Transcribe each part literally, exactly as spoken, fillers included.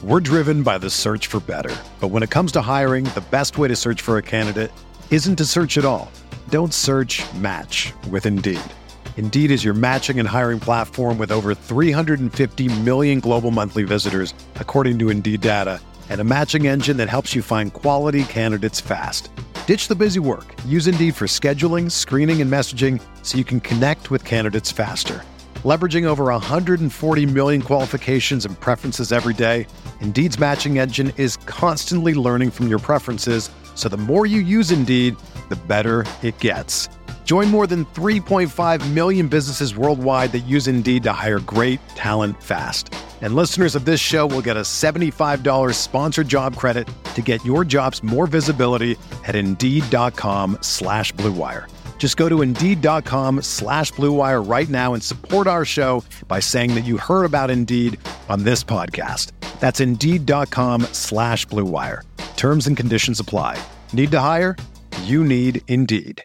We're driven by the search for better. But when it comes to hiring, the best way to search for a candidate isn't to search at all. Don't search, match with Indeed. Indeed is your matching and hiring platform with over three hundred fifty million global monthly visitors, according to Indeed data, and a matching engine that helps you find quality candidates fast. Ditch the busy work. Use Indeed for scheduling, screening, and messaging so you can connect with candidates faster. Leveraging over one hundred forty million qualifications and preferences every day, Indeed's matching engine is constantly learning from your preferences, so the more you use Indeed, the better it gets. Join more than three point five million businesses worldwide that use Indeed to hire great talent fast. And listeners of this show will get a seventy-five dollars sponsored job credit to get your jobs more visibility at Indeed.com slash Blue Wire. Just go to Indeed.com slash Blue Wire right now and support our show by saying that you heard about Indeed on this podcast. That's Indeed.com slash Blue Wire. Terms and conditions apply. Need to hire? You need Indeed.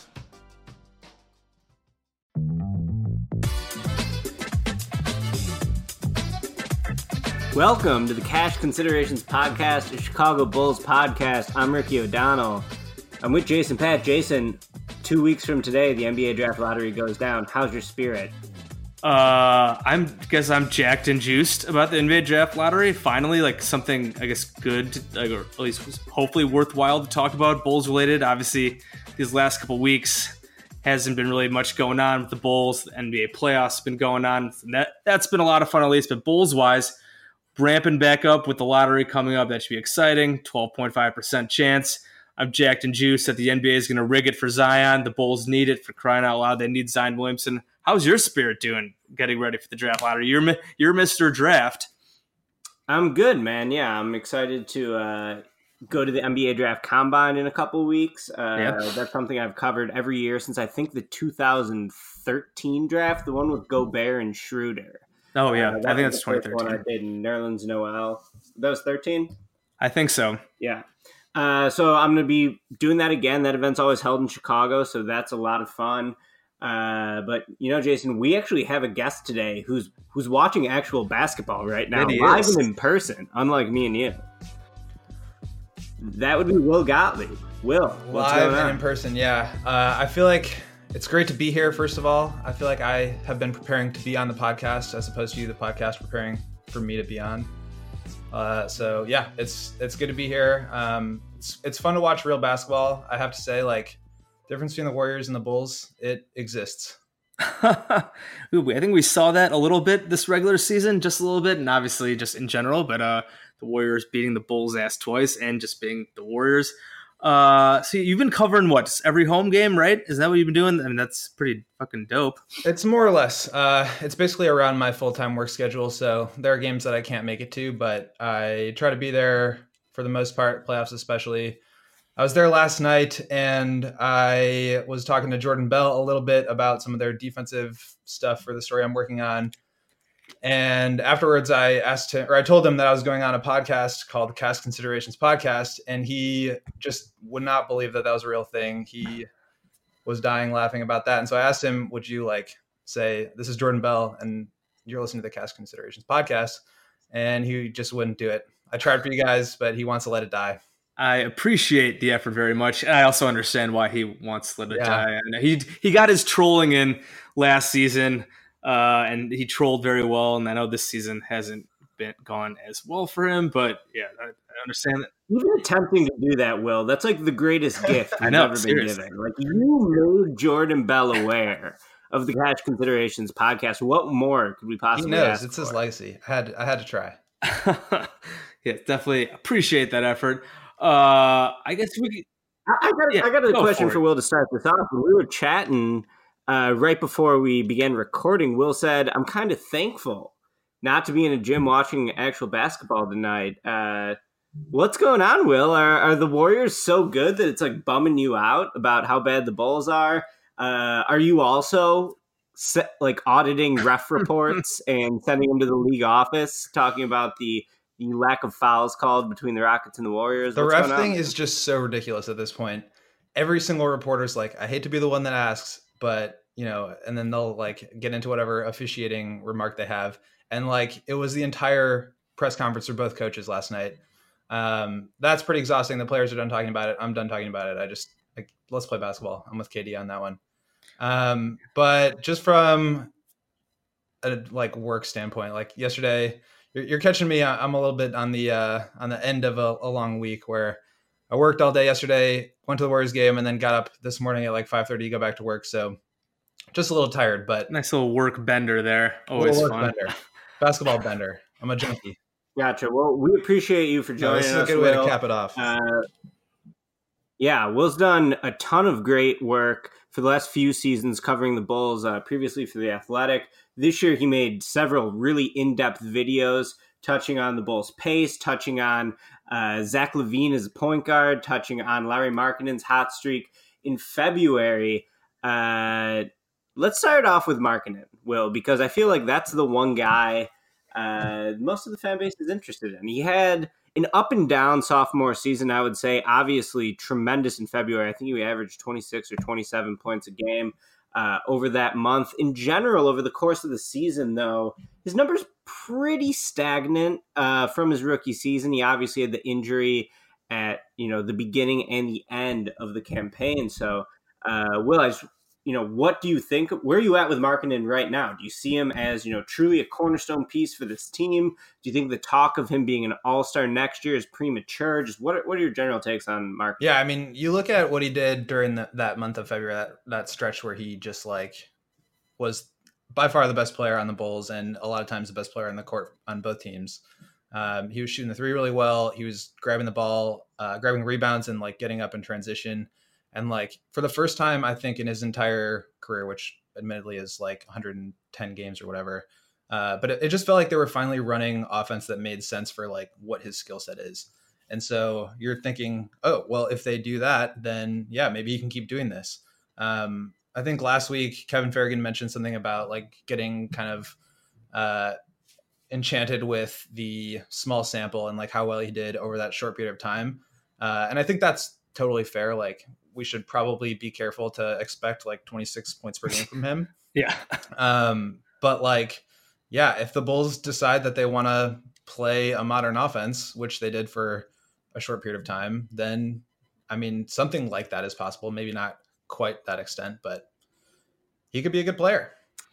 Welcome to the Cash Considerations Podcast, a Chicago Bulls podcast. I'm Ricky O'Donnell. I'm with Jason Pat. Jason, two weeks from today, the N B A Draft Lottery goes down. How's your spirit? Uh, I'm guess I'm jacked and juiced about the N B A Draft Lottery. Finally, like something I guess good, to, like, or at least hopefully worthwhile to talk about, Bulls related. Obviously, these last couple weeks hasn't been really much going on with the Bulls. The N B A playoffs have been going on. And that that's been a lot of fun at least. But Bulls wise, ramping back up with the lottery coming up. That should be exciting. twelve point five percent chance. I'm jacked and juiced that the N B A is going to rig it for Zion. The Bulls need it, for crying out loud. They need Zion Williamson. How's your spirit doing getting ready for the draft lottery? You're you're Mister Draft. I'm good, man. Yeah, I'm excited to uh, go to the N B A Draft Combine in a couple weeks. Uh, Yep. That's something I've covered every year since I think the two thousand thirteen draft, the one with Gobert and Schroeder. Oh, yeah. Uh, I think was that's the first twenty one I thirteen. did in Nerlens Noel. That was thirteen? I think so. Yeah. Uh, so I'm going to be doing that again. That event's always held in Chicago, so that's a lot of fun. Uh, but, you know, Jason, we actually have a guest today who's who's watching actual basketball right now, That he live is. and in person, unlike me and you. That would be Will Gottlieb. Will, what's Live going and on? in person, yeah. Uh, I feel like it's great to be here, first of all. I feel like I have been preparing to be on the podcast as opposed to you, the podcast, preparing for me to be on. Uh, so, yeah, it's it's good to be here. Um, it's, it's fun to watch real basketball. I have to say, like, the difference between the Warriors and the Bulls, it exists. Ooh, I think we saw that a little bit this regular season, just a little bit, and obviously just in general. But uh, the Warriors beating the Bulls ass twice and just being the Warriors. Uh, so you've been covering what, just every home game, right? Is that what you've been doing? I mean, that's pretty fucking dope. It's more or less. Uh, it's basically around my full-time work schedule, so there are games that I can't make it to, but I try to be there for the most part, playoffs especially. I was there last night, and I was talking to Jordan Bell a little bit about some of their defensive stuff for the story I'm working on. And afterwards, I asked him, or I told him that I was going on a podcast called the Cash Considerations Podcast, and he just would not believe that that was a real thing. He was dying laughing about that. And so I asked him, would you like say, this is Jordan Bell, and you're listening to the Cash Considerations Podcast? And he just wouldn't do it. I tried for you guys, but he wants to let it die. I appreciate the effort very much. I also understand why he wants to let it Yeah. die. And he he got his trolling in last season, uh, and he trolled very well. And I know this season hasn't been gone as well for him, but yeah, I, I understand that. Even attempting to do that, Will, that's like the greatest gift I we've know, ever seriously. been given. Like, you made Jordan Bell aware of the Cash Considerations Podcast. What more could we He possibly knows ask it's his for? legacy. I had, I had to try. Yeah, definitely appreciate that effort. Uh, I guess we. I, I got, Yeah, I got a go question for for it. Will to start this off. When we were chatting uh, right before we began recording, Will said, I'm kind of thankful not to be in a gym watching actual basketball tonight. Uh, what's going on, Will? Are, are the Warriors so good that it's like bumming you out about how bad the Bulls are? Uh, are you also se- like auditing ref reports and sending them to the league office, talking about the the lack of fouls called between the Rockets and the Warriors? The What's ref going on? thing is just so ridiculous at this point. Every single reporter's like, I hate to be the one that asks, but, you know, and then they'll like get into whatever officiating remark they have. And like, it was the entire press conference for both coaches last night. Um, that's pretty exhausting. The players are done talking about it. I'm done talking about it. I just like, let's play basketball. I'm with K D on that one. Um, but just from a like work standpoint, like yesterday, you're, you're catching me. I'm a little bit on the uh, on the end of a, a long week where I worked all day yesterday, went to the Warriors game, and then got up this morning at like five thirty to go back to work. So just a little tired, but nice little work bender there. Always fun. Bender. Basketball bender. I'm a junkie. Gotcha. Well, we appreciate you for joining us. No, this is a good Will. way to cap it off. Uh, yeah, Will's done a ton of great work for the last few seasons covering the Bulls, uh, previously for The Athletic. This year, he made several really in-depth videos touching on the Bulls' pace, touching on uh, Zach LaVine as a point guard, touching on Lauri Markkanen's hot streak in February. Uh, let's start off with Markkanen, Will, because I feel like that's the one guy uh, most of the fan base is interested in. He had an up and down sophomore season, I would say. Obviously, tremendous in February. I think he averaged twenty-six or twenty-seven points a game uh, over that month. In general, over the course of the season, though, his numbers pretty stagnant uh, from his rookie season. He obviously had the injury at you know the beginning and the end of the campaign. So, uh, Will, I just, you know, what do you think? Where are you at with Markkanen right now? Do you see him as, you know, truly a cornerstone piece for this team? Do you think the talk of him being an all-star next year is premature? Just what are, what are your general takes on Markkanen? Yeah, I mean, you look at what he did during the, that month of February, that, that stretch where he just like was by far the best player on the Bulls and a lot of times the best player on the court on both teams. Um, he was shooting the three really well. He was grabbing the ball, uh, grabbing rebounds and like getting up in transition. And like for the first time, I think in his entire career, which admittedly is like one hundred ten games or whatever, uh, but it, it just felt like they were finally running offense that made sense for like what his skill set is. And so you're thinking, oh, well, if they do that, then yeah, maybe you can keep doing this. Um, I think last week, Kevin Farragon mentioned something about like getting kind of uh, enchanted with the small sample and like how well he did over that short period of time. Uh, and I think that's totally fair. Like, we should probably be careful to expect like twenty-six points per game from him. Yeah. Um, but like, yeah, if the Bulls decide that they want to play a modern offense, which they did for a short period of time, then I mean, something like that is possible. Maybe not quite that extent, but he could be a good player.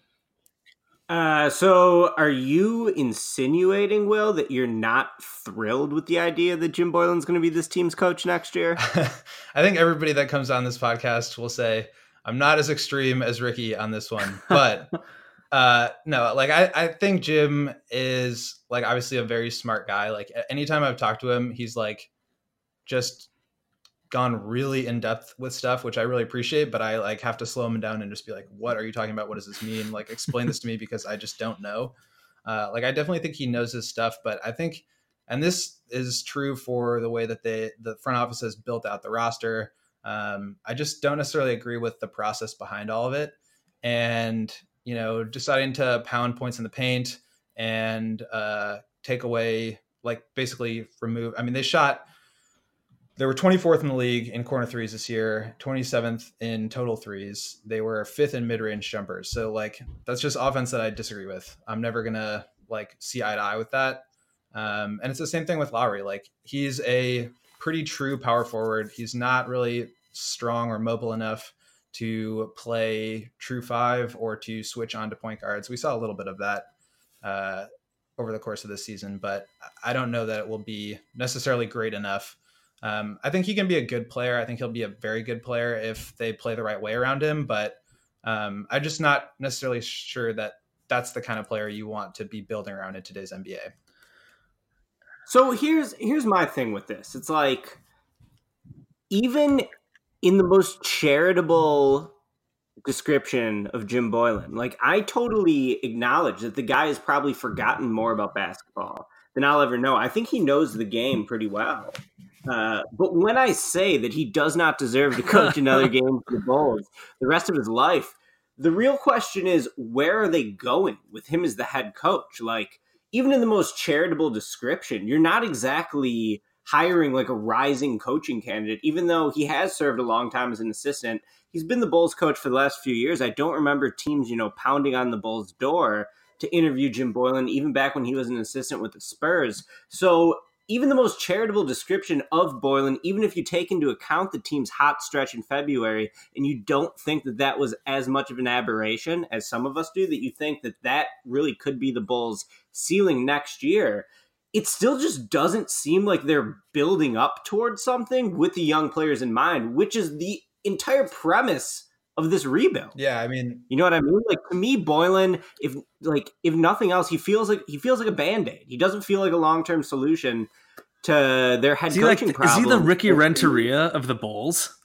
Uh, so are you insinuating, Will, that you're not thrilled with the idea that Jim Boylen's going to be this team's coach next year? I think everybody that comes on this podcast will say I'm not as extreme as Ricky on this one, but uh, no, like I, I think Jim is like obviously a very smart guy. Like anytime I've talked to him, he's like just gone really in depth with stuff, which I really appreciate, but I like have to slow him down and just be like, what are you talking about? What does this mean? Like explain this to me because I just don't know. Uh, like I definitely think he knows his stuff, but I think, and this is true for the way that they, the front office has built out the roster. Um, I just don't necessarily agree with the process behind all of it. And, you know, deciding to pound points in the paint and uh, take away, like basically remove, I mean, they shot, They were twenty-fourth in the league in corner threes this year, twenty-seventh in total threes. They were fifth in mid-range jumpers. So like, that's just offense that I disagree with. I'm never going to like see eye to eye with that. Um, and it's the same thing with Lauri. Like he's a pretty true power forward. He's not really strong or mobile enough to play true five or to switch on to point guards. We saw a little bit of that uh, over the course of the season, but I don't know that it will be necessarily great enough. Um, I think he can be a good player. I think he'll be a very good player if they play the right way around him. But um, I'm just not necessarily sure that that's the kind of player you want to be building around in today's N B A. So here's here's my thing with this. It's like, even in the most charitable description of Jim Boylen, like I totally acknowledge that the guy has probably forgotten more about basketball than I'll ever know. I think he knows the game pretty well. Uh, but when I say that he does not deserve to coach another game for the Bulls the rest of his life, the real question is, where are they going with him as the head coach? Like, even in the most charitable description, you're not exactly hiring like a rising coaching candidate, even though he has served a long time as an assistant. He's been the Bulls coach for the last few years. I don't remember teams, you know, pounding on the Bulls door to interview Jim Boylen, even back when he was an assistant with the Spurs. So even the most charitable description of Boylen, even if you take into account the team's hot stretch in February, and you don't think that that was as much of an aberration as some of us do, that you think that that really could be the Bulls' ceiling next year, it still just doesn't seem like they're building up towards something with the young players in mind, which is the entire premise of this rebuild. Yeah, I mean, you know what I mean? Like, to me, Boylen, if like if nothing else, he feels like he feels like a Band-Aid. He doesn't feel like a long-term solution to their head coaching like, problem. Is he the Ricky Renteria of the Bulls?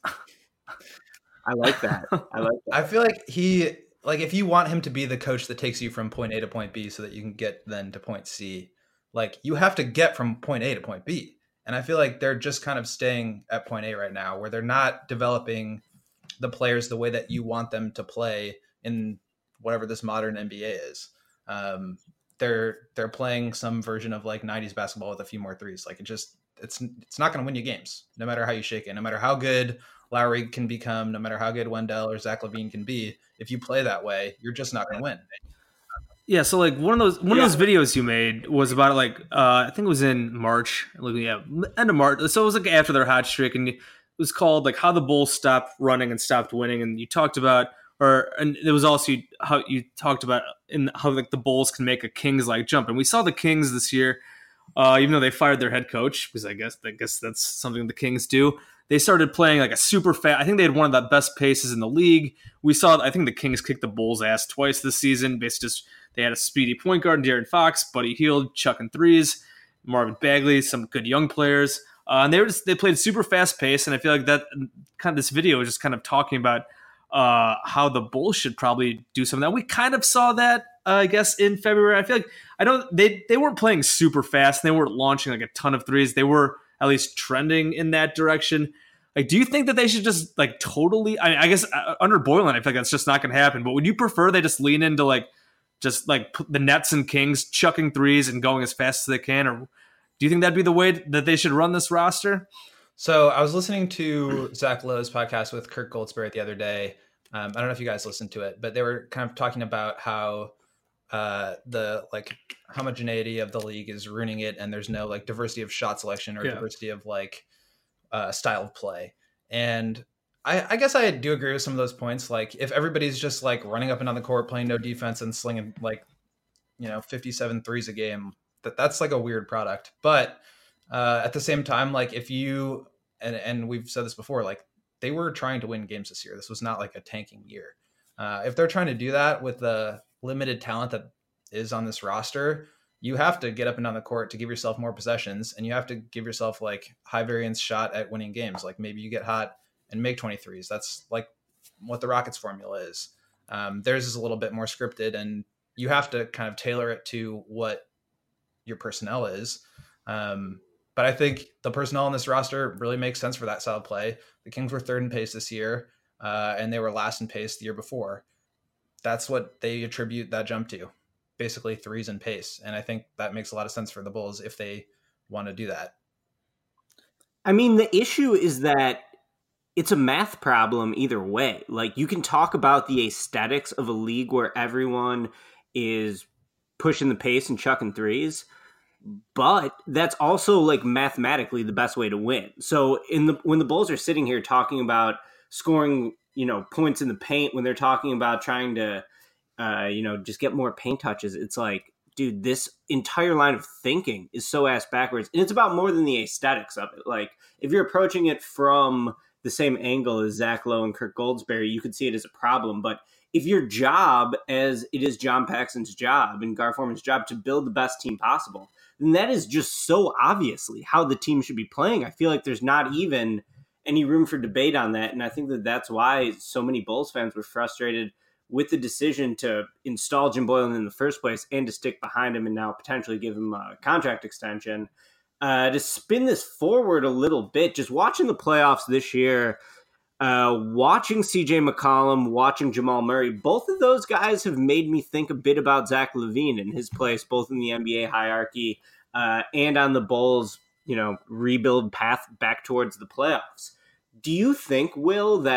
I like that. I like that. I feel like he like if you want him to be the coach that takes you from point A to point B so that you can get then to point C, like you have to get from point A to point B. And I feel like they're just kind of staying at point A right now, where they're not developing the players the way that you want them to play in whatever this modern N B A is. Um, they're they're playing some version of like nineties basketball with a few more threes. Like it just it's it's not going to win you games, no matter how you shake it, no matter how good Lowry can become, no matter how good Wendell or Zach LaVine can be. If you play that way, you're just not going to win. Yeah, so like one of those one yeah. of those videos you made was about like uh, I think it was in March, like yeah, end of March. So it was like after their hot streak, and it was called like how the Bulls stopped running and stopped winning. And you talked about, or and it was also how you talked about in how like the Bulls can make a Kings like jump. And we saw the Kings this year, uh, even though they fired their head coach, because I guess I guess that's something the Kings do. They started playing like a super fast. I think they had one of the best paces in the league. We saw. I think the Kings kicked the Bulls' ass twice this season. Basically, just they had a speedy point guard, De'Aaron Fox, Buddy Hield, chucking threes, Marvin Bagley, some good young players, uh, and they were just, they played super fast pace. And I feel like that kind of this video is just kind of talking about uh, how the Bulls should probably do some of that. We kind of saw that, uh, I guess, in February. I feel like I don't they they weren't playing super fast. They weren't launching like a ton of threes. They were at least trending in that direction. Like, do you think that they should just like totally? I, mean, I guess uh, under Boylen, I feel like that's just not going to happen. But would you prefer they just lean into like just like the Nets and Kings chucking threes and going as fast as they can, or do you think that'd be the way that they should run this roster? So I was listening to Zach Lowe's podcast with Kirk Goldsberry the other day. Um, I don't know if you guys listened to it, but they were kind of talking about how uh, the like homogeneity of the league is ruining it, and there's no like diversity of shot selection or yeah. diversity of like uh, style of play. And I, I guess I do agree with some of those points. Like if everybody's just like running up and down the court, playing no defense and slinging like, you know, fifty-seven threes a game, that that's like a weird product. But uh, at the same time, like if you, and, and we've said this before, like they were trying to win games this year. This was not like a tanking year. Uh, if they're trying to do that with the limited talent that is on this roster, you have to get up and down the court to give yourself more possessions, and you have to give yourself like high variance shot at winning games. Like maybe you get hot and make twenty-threes. That's like what the Rockets formula is. Um, theirs is a little bit more scripted, and you have to kind of tailor it to what your personnel is. Um, but I think the personnel on this roster really makes sense for that style of play. The Kings were third in pace this year, uh, and they were last in pace the year before. That's what they attribute that jump to, basically threes and pace. And I think that makes a lot of sense for the Bulls if they want to do that. I mean, the issue is that it's a math problem either way. Like, you can talk about the aesthetics of a league where everyone is pushing the pace and chucking threes, but that's also like mathematically the best way to win. So in the when the Bulls are sitting here talking about scoring, you know, points in the paint, when they're talking about trying to, uh, you know, just get more paint touches, it's like, dude, this entire line of thinking is so ass backwards. And it's about more than the aesthetics of it. Like, if you're approaching it from the same angle as Zach Lowe and Kirk Goldsberry, you could see it as a problem. But if your job, as it is John Paxson's job and Gar Forman's job, to build the best team possible, then that is just so obviously how the team should be playing. I feel like there's not even any room for debate on that. And I think that that's why so many Bulls fans were frustrated with the decision to install Jim Boylen in the first place and to stick behind him and now potentially give him a contract extension. Uh, to spin this forward a little bit, just watching the playoffs this year, uh, watching C J McCollum, watching Jamal Murray, both of those guys have made me think a bit about Zach LaVine and his place, both in the N B A hierarchy uh, and on the Bulls, you know, rebuild path back towards the playoffs. Do you think, Will, that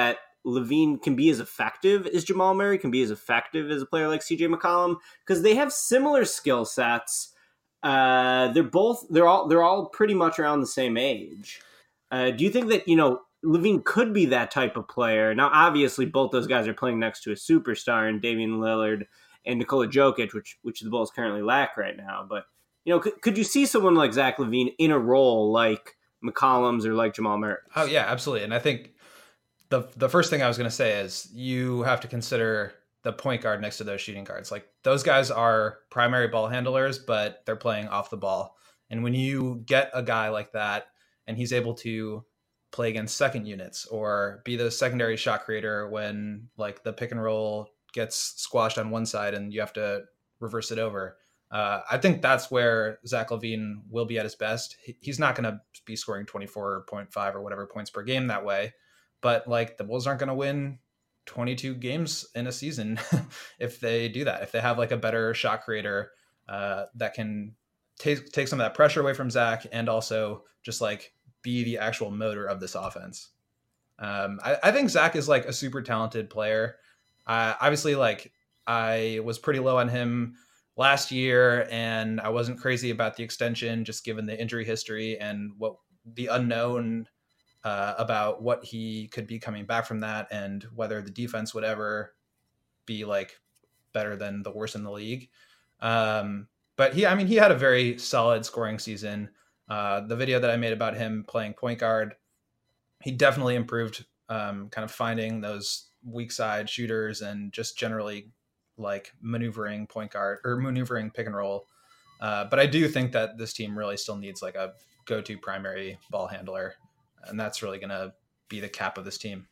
LaVine can be as effective as Jamal Murray, can be as effective as a player like C J McCollum, because they have similar skill sets. Uh, they're both they're all they're all pretty much around the same age. Uh, do you think that, you know, LaVine could be that type of player? Now, obviously, both those guys are playing next to a superstar in Damian Lillard and Nikola Jokic, which which the Bulls currently lack right now. But, you know, could, could you see someone like Zach LaVine in a role like McCollum's or like Jamal Murray? Oh, yeah, absolutely. And I think the the first thing I was going to say is you have to consider the point guard next to those shooting guards. Like, those guys are primary ball handlers, but they're playing off the ball. And when you get a guy like that and he's able to play against second units or be the secondary shot creator when like the pick and roll gets squashed on one side and you have to reverse it over. Uh, I think that's where Zach LaVine will be at his best. He, he's not going to be scoring twenty-four point five or whatever points per game that way, but like the Bulls aren't going to win twenty-two games in a season if they do that. If they have like a better shot creator uh, that can take take some of that pressure away from Zach and also just like be the actual motor of this offense. Um, I, I think Zach is like a super talented player. Uh, obviously, like I was pretty low on him last year, and I wasn't crazy about the extension, just given the injury history and what the unknown uh, about what he could be coming back from that, and whether the defense would ever be like better than the worst in the league. Um, but he, I mean, he had a very solid scoring season. Uh, the video that I made about him playing point guard, he definitely improved, um, kind of finding those weak side shooters and just generally like maneuvering point guard or maneuvering pick and roll. Uh, but I do think that this team really still needs like a go-to primary ball handler, and that's really going to be the cap of this team.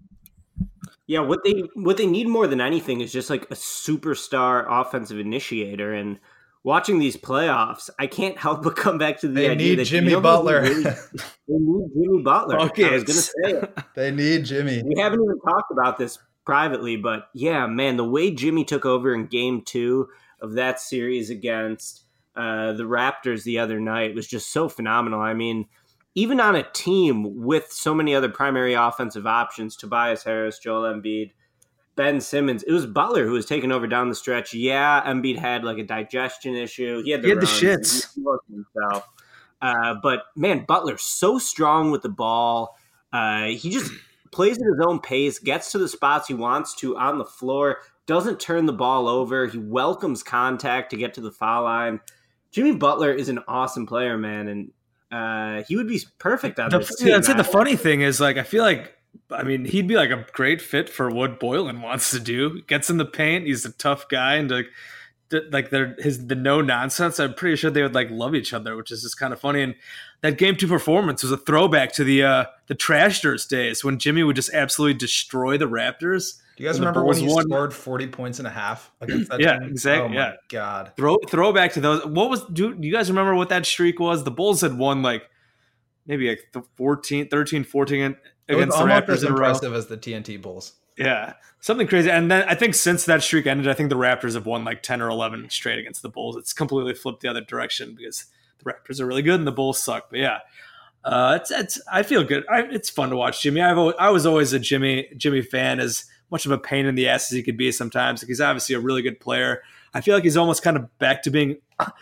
Yeah, what they what they need more than anything is just like a superstar offensive initiator. And watching these playoffs, I can't help but come back to the they idea need that Jimmy you know Butler. Really, they need Jimmy Butler. Okay. I was going to say it. They need Jimmy. We haven't even talked about this privately, but yeah, man, the way Jimmy took over in game two of that series against uh, the Raptors the other night was just so phenomenal. I mean, even on a team with so many other primary offensive options, Tobias Harris, Joel Embiid, Ben Simmons, it was Butler who was taking over down the stretch. Yeah, Embiid had like a digestion issue. He had the, He had the runs. shits. He wasn't himself. Uh, but man, Butler's so strong with the ball. Uh, he just plays at his own pace, gets to the spots he wants to on the floor, doesn't turn the ball over. He welcomes contact to get to the foul line. Jimmy Butler is an awesome player, man, and uh, he would be perfect on The, this yeah, team. I'd say the funny thing is, like, I feel like, I mean, he'd be like a great fit for what Boylen wants to do. Gets in the paint. He's a tough guy, and like, like they're his the no nonsense. I'm pretty sure they would like love each other, which is just kind of funny. And that game two performance was a throwback to the uh, the Trashers days when Jimmy would just absolutely destroy the Raptors. Do you guys And the remember when Bulls he won. scored forty points and a half against that Yeah, team? exactly, Oh my yeah. God. Throw throwback to those. What was do, do you guys remember what that streak was? The Bulls had won like maybe like the fourteen, thirteen, fourteen It was against the almost Raptors as in a row. impressive as the T N T Bulls. Yeah, something crazy. And then I think since that streak ended, I think the Raptors have won like ten or eleven straight against the Bulls. It's completely flipped the other direction because the Raptors are really good and the Bulls suck. But yeah, uh, it's it's. I feel good. I, it's fun to watch Jimmy. I've always, I was always a Jimmy Jimmy fan. As much of a pain in the ass as he could be sometimes. Like, he's obviously a really good player. I feel like he's almost kind of back to being.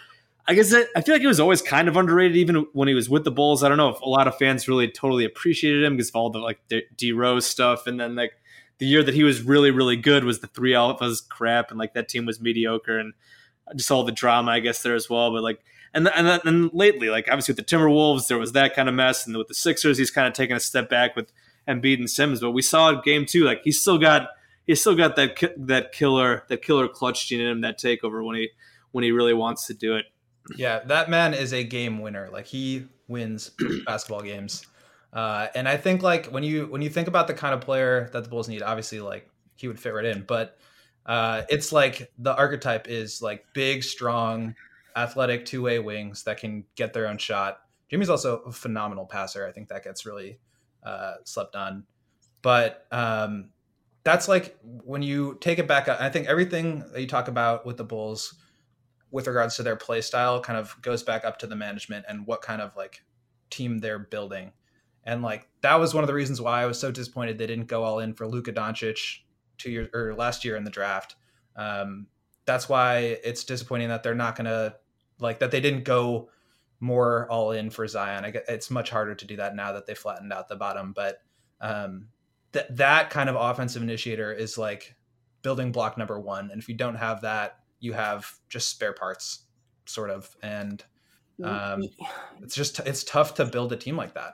I guess it, I feel like he was always kind of underrated, even when he was with the Bulls. I don't know if a lot of fans really totally appreciated him because of all the like D Rose stuff, and then like the year that he was really really good was the three alphas crap, and like that team was mediocre, and just all the drama I guess there as well. But like, and and then and lately, like obviously with the Timberwolves, there was that kind of mess, and with the Sixers, he's kind of taken a step back with Embiid and Simmons. But we saw in game two, like he's still got he's still got that that killer that killer clutch gene in him, that takeover when he when he really wants to do it. Yeah, that man is a game winner. Like, he wins basketball games. Uh, and I think like when you when you think about the kind of player that the Bulls need, obviously like he would fit right in. But uh, it's like the archetype is like big, strong, athletic two-way wings that can get their own shot. Jimmy's also a phenomenal passer. I think that gets really uh, slept on. But um, that's like when you take it back. I think everything that you talk about with the Bulls with regards to their play style kind of goes back up to the management and what kind of like team they're building. And like that was one of the reasons why I was so disappointed they didn't go all in for Luka Doncic two years or last year in the draft. Um, that's why it's disappointing that they're not going to like that they didn't go more all in for Zion. I guess it's much harder to do that now that they flattened out the bottom, but um, that that kind of offensive initiator is like building block number one. And if you don't have that, you have just spare parts sort of. And um, it's just, it's tough to build a team like that.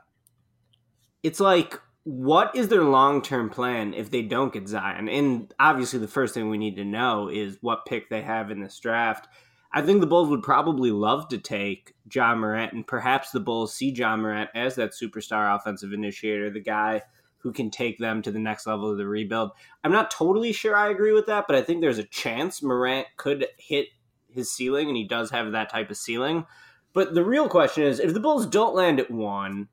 It's like, what is their long-term plan if they don't get Zion? And obviously the first thing we need to know is what pick they have in this draft. I think the Bulls would probably love to take Ja Morant, and perhaps the Bulls see Ja Morant as that superstar offensive initiator, the guy who can take them to the next level of the rebuild. I'm not totally sure I agree with that, but I think there's a chance Morant could hit his ceiling, and he does have that type of ceiling. But the real question is, if the Bulls don't land at one,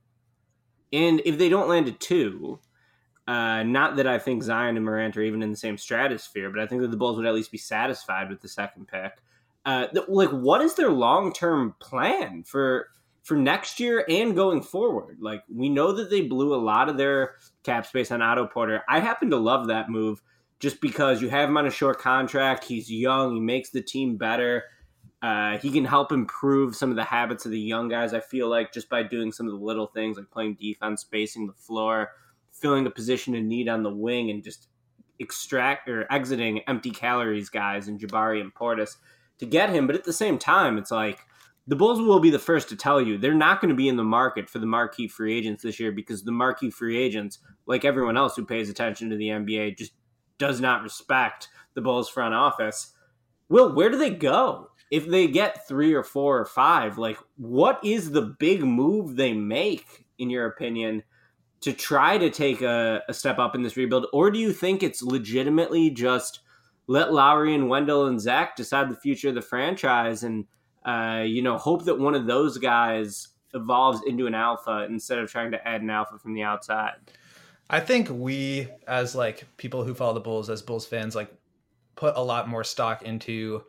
and if they don't land at two, uh, not that I think Zion and Morant are even in the same stratosphere, but I think that the Bulls would at least be satisfied with the second pick. Uh, th- like, what is their long-term plan for for next year and going forward? Like, we know that they blew a lot of their cap space on Otto Porter. I happen to love that move just because you have him on a short contract. He's young. He makes the team better. Uh, he can help improve some of the habits of the young guys, I feel like, just by doing some of the little things like playing defense, spacing the floor, filling a position of need on the wing, and just extract or exiting empty calories guys and Jabari and Portis to get him. But at the same time, it's like the Bulls will be the first to tell you they're not going to be in the market for the marquee free agents this year, because the marquee free agents, like everyone else who pays attention to the N B A, just does not respect the Bulls front office. Will, where do they go? If they get three or four or five, like, what is the big move they make, in your opinion, to try to take a, a step up in this rebuild? Or do you think it's legitimately just let Lowry and Wendell and Zach decide the future of the franchise and, uh, you know, hope that one of those guys evolves into an alpha instead of trying to add an alpha from the outside? I think we, as like people who follow the Bulls, as Bulls fans, like put a lot more stock into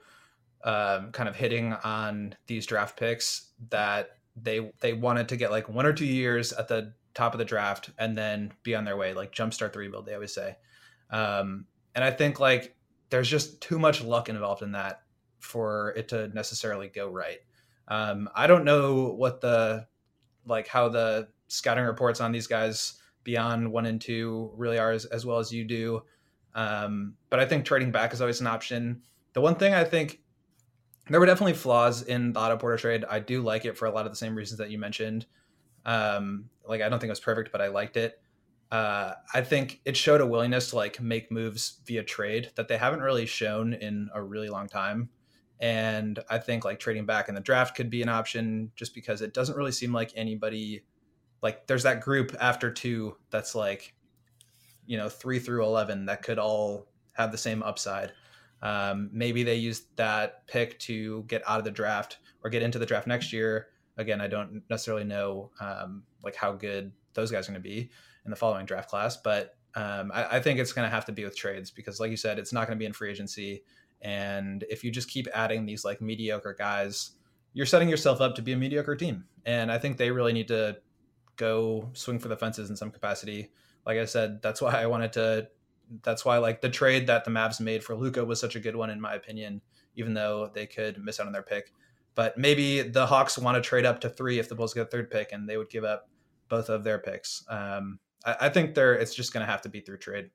um, kind of hitting on these draft picks that they they wanted to get like one or two years at the top of the draft and then be on their way, like jumpstart the rebuild, they always say. Um, and I think like there's just too much luck involved in that for it to necessarily go right. Um, I don't know what the, like how the scouting reports on these guys beyond one and two really are as, as well as you do. Um, but I think trading back is always an option. The one thing I think there were definitely flaws in the Otto Porter trade. I do like it for a lot of the same reasons that you mentioned. Um, like, I don't think it was perfect, but I liked it. Uh, I think it showed a willingness to like make moves via trade that they haven't really shown in a really long time. And I think like trading back in the draft could be an option just because it doesn't really seem like anybody, like there's that group after two that's like, you know, three through eleven that could all have the same upside. Um, maybe they used that pick to get out of the draft or get into the draft next year. Again, I don't necessarily know um, like how good those guys are going to be in the following draft class, but um, I, I think it's going to have to be with trades because, like you said, it's not going to be in free agency. And if you just keep adding these like mediocre guys, you're setting yourself up to be a mediocre team. And I think they really need to go swing for the fences in some capacity. Like I said, that's why I wanted to. That's why like the trade that the Mavs made for Luka was such a good one, in my opinion, even though they could miss out on their pick. But maybe the Hawks want to trade up to three if the Bulls get a third pick, and they would give up both of their picks. Um, I, I think they're, it's just going to have to be through trade.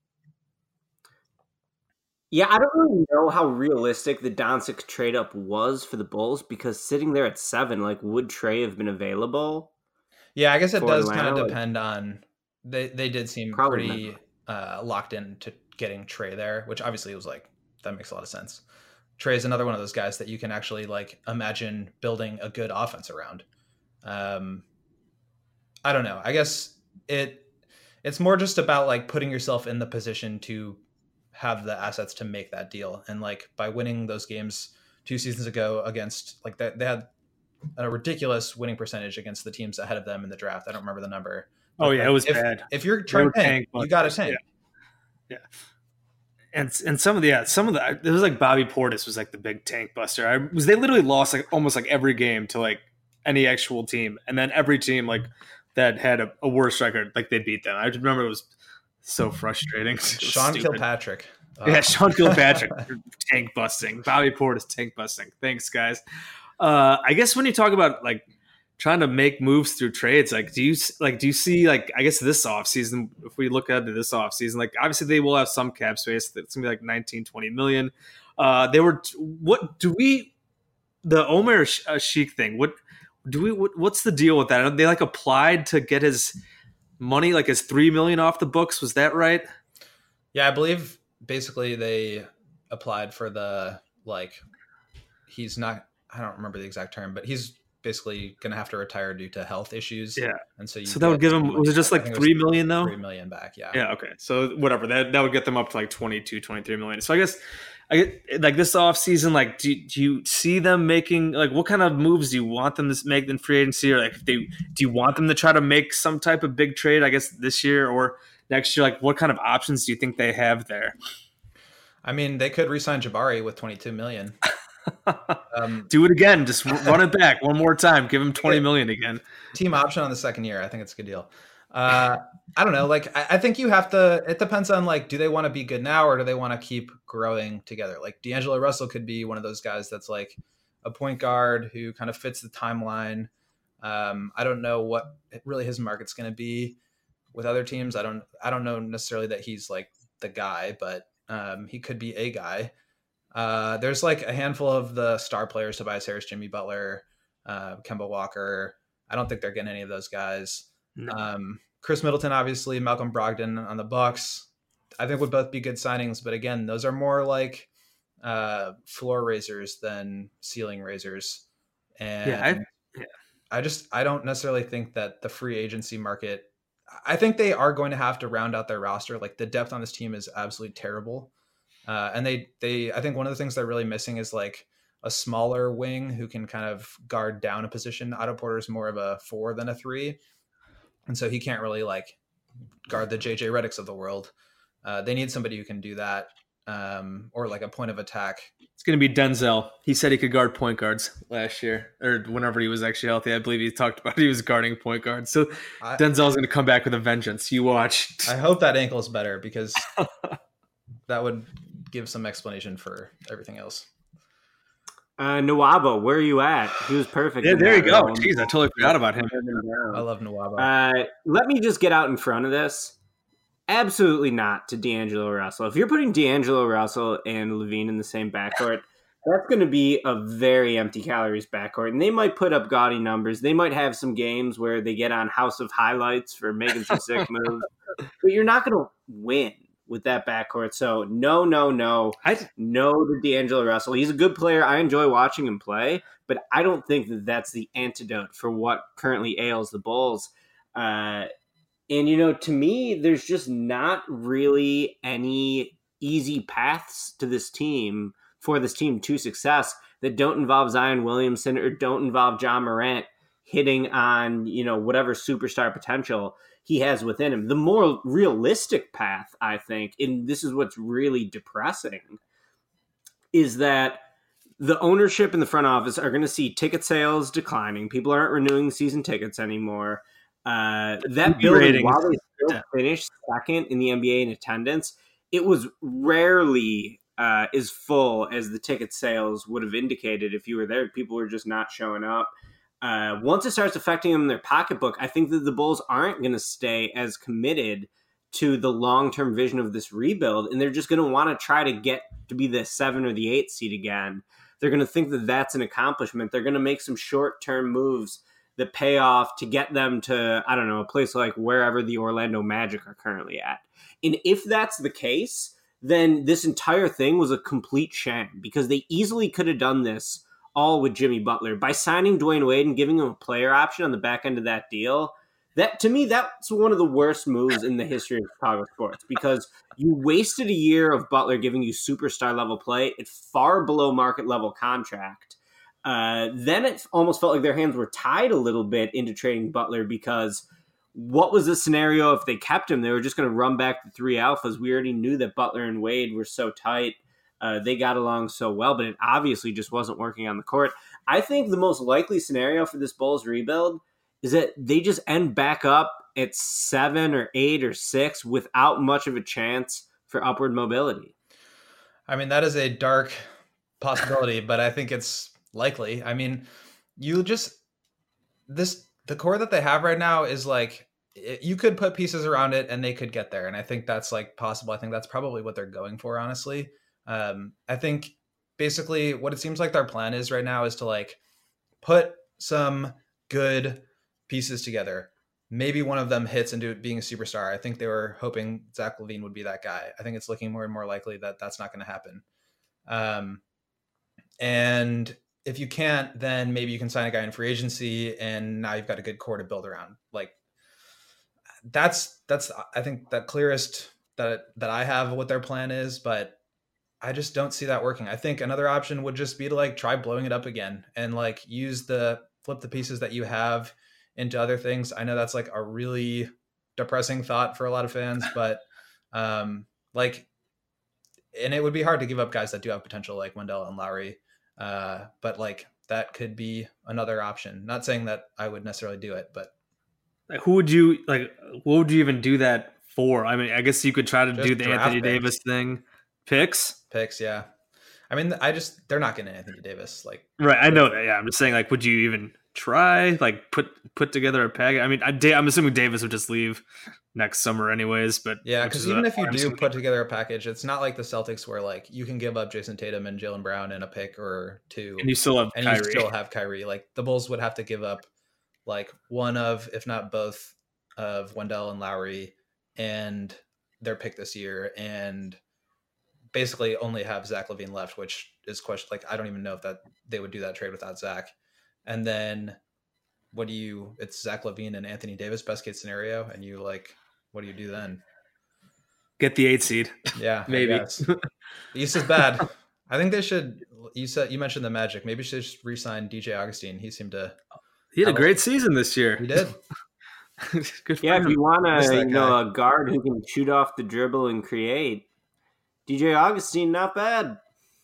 Yeah, I don't really know how realistic the Doncic trade up was for the Bulls because sitting there at seven, like, would Trey have been available? Yeah, I guess it does kind of depend on. They they did seem pretty uh, locked in to getting Trey there, which obviously was like that makes a lot of sense. Trey is another one of those guys that you can actually like imagine building a good offense around. Um, I don't know. I guess it it's more just about like putting yourself in the position to have the assets to make that deal. And like by winning those games two seasons ago against like they, they had a ridiculous winning percentage against the teams ahead of them in the draft. I don't remember the number. But oh yeah, like, it was if, bad. If you're trying to tank, you got to tank. Yeah. yeah. And and some of the yeah, some of the it was like Bobby Portis was like the big tank buster. I was they literally lost like almost like every game to like any actual team, and then every team like that had a, a worse record, like they beat them. I remember it was so frustrating. Sean Stupid. Kilpatrick. Oh. Yeah, Sean Kilpatrick, tank busting. Bobby Portis, tank busting. Thanks, guys. Uh, I guess when you talk about like trying to make moves through trades, like do you like do you see like I guess this offseason, if we look at this offseason, like obviously they will have some cap space. It's gonna be like nineteen, twenty million. Uh, they were what do we the Omer Sheik thing? What do we? What, what's the deal with that? They like applied to get his money, like his three million off the books. Was that right? Yeah, I believe basically they applied for the like. He's not. I don't remember the exact term, but he's basically going to have to retire due to health issues. Yeah, and so you so that would give him. Was it just like three million though? Three million back. Yeah. Yeah. Okay. So whatever that that would get them up to like twenty-two, twenty-three million. So I guess. I get like this off season. Like, do, do you see them making like what kind of moves do you want them to make in free agency, or like if they do you want them to try to make some type of big trade? I guess this year or next year. Like, what kind of options do you think they have there? I mean, they could re-sign Jabari with twenty-two million. um, do it again. Just run it back one more time. Give him twenty million again. Team option on the second year. I think it's a good deal. Uh, I don't know. Like, I, I think you have to, it depends on like, do they want to be good now or do they want to keep growing together? Like D'Angelo Russell could be one of those guys that's like a point guard who kind of fits the timeline. Um, I don't know what really his market's going to be with other teams. I don't, I don't know necessarily that he's like the guy, but um, he could be a guy. Uh, there's like a handful of the star players, Tobias Harris, Jimmy Butler, uh, Kemba Walker. I don't think they're getting any of those guys. No. Um, Chris Middleton, obviously, Malcolm Brogdon on the Bucks, I think would both be good signings. But again, those are more like uh, floor raisers than ceiling raisers. And yeah, I, yeah. I just I don't necessarily think that the free agency market. I think they are going to have to round out their roster. Like the depth on this team is absolutely terrible, uh, and they they I think one of the things they're really missing is like a smaller wing who can kind of guard down a position. Otto Porter is more of a four than a three. And so he can't really like guard the J J Redicks of the world. Uh, they need somebody who can do that, um, or like a point of attack. It's going to be Denzel. He said he could guard point guards last year, or whenever he was actually healthy. I believe he talked about he was guarding point guards. So I, Denzel's going to come back with a vengeance. You watch. I hope that ankle is better because that would give some explanation for everything else. Uh, Nwaba, where are you at? He was perfect. Yeah, there you go. Round. Jeez, I totally forgot about him. I love Nwaba. Uh, let me just get out in front of this. Absolutely not to D'Angelo Russell. If you're putting D'Angelo Russell and Levine in the same backcourt, that's going to be a very empty calories backcourt. And they might put up gaudy numbers. They might have some games where they get on House of Highlights for making some sick moves. But you're not going to win with that backcourt. So no, no, no. I no to D'Angelo Russell. He's a good player. I enjoy watching him play, but I don't think that that's the antidote for what currently ails the Bulls. Uh, and, you know, to me, there's just not really any easy paths to this team for this team to success that don't involve Zion Williamson or don't involve John Morant hitting on, you know, whatever superstar potential he has within him. The more realistic path, I think, and this is what's really depressing, is that the ownership and the front office are going to see ticket sales declining. People aren't renewing season tickets anymore. Uh, that building, while they still finished second in the N B A in attendance, it was rarely uh, as full as the ticket sales would have indicated if you were there. People were just not showing up. Uh, once it starts affecting them in their pocketbook, I think that the Bulls aren't going to stay as committed to the long-term vision of this rebuild, and they're just going to want to try to get to be the seven or the eight seed again. They're going to think that that's an accomplishment. They're going to make some short-term moves that pay off to get them to, I don't know, a place like wherever the Orlando Magic are currently at. And if that's the case, then this entire thing was a complete sham because they easily could have done this all with Jimmy Butler. By signing Dwayne Wade and giving him a player option on the back end of that deal, that to me, that's one of the worst moves in the history of Chicago sports because you wasted a year of Butler giving you superstar level play at far below market level contract. Uh, then it almost felt like their hands were tied a little bit into trading Butler because what was the scenario if they kept him? They were just going to run back the three alphas. We already knew that Butler and Wade were so tight. Uh, they got along so well, but it obviously just wasn't working on the court. I think the most likely scenario for this Bulls rebuild is that they just end back up at seven or eight or six without much of a chance for upward mobility. I mean, that is a dark possibility, but I think it's likely. I mean, you just this the core that they have right now is like it, you could put pieces around it and they could get there, and I think that's like possible. I think that's probably what they're going for, honestly. Um, I think basically what it seems like their plan is right now is to like put some good pieces together. Maybe one of them hits into being a superstar. I think they were hoping Zach LaVine would be that guy. I think it's looking more and more likely that that's not going to happen. Um, and if you can't, then maybe you can sign a guy in free agency, and now you've got a good core to build around. Like that's that's I think the clearest that that I have what their plan is, but I just don't see that working. I think another option would just be to like try blowing it up again and like use the flip the pieces that you have into other things. I know that's like a really depressing thought for a lot of fans, but um, like, and it would be hard to give up guys that do have potential like Wendell and Lowry. Uh, but like that could be another option. Not saying that I would necessarily do it, but like, who would you like? What would you even do that for? I mean, I guess you could try to Just do the Anthony draft Davis thing. Picks? Picks, yeah. I mean, I just they're not getting Anthony Davis. Like, right, I know that. Yeah, I'm just saying, like, would you even try like put put together a package? I mean, I, I'm assuming Davis would just leave next summer, anyways. But yeah, because even a, if you I'm do assuming. put together a package, it's not like the Celtics where like you can give up Jason Tatum and Jaylen Brown and a pick or two, and you still have and Kyrie. you still have Kyrie. Like the Bulls would have to give up like one of, if not both, of Wendell and Lowry and their pick this year, and basically only have Zach LaVine left, which is question. Like, I don't even know if that they would do that trade without Zach. And then what do you, it's Zach LaVine and Anthony Davis, best case scenario. And you like, what do you do then? Get the eight seed. Yeah, maybe. The East is bad. I think they should, you said, you mentioned the Magic. Maybe you should just re-sign D J Augustine. He seemed to. He had a great season this year. He did. Good for Yeah, him. if you want Miss to, that you know, guy. a guard who can shoot off the dribble and create, D J Augustine, not bad.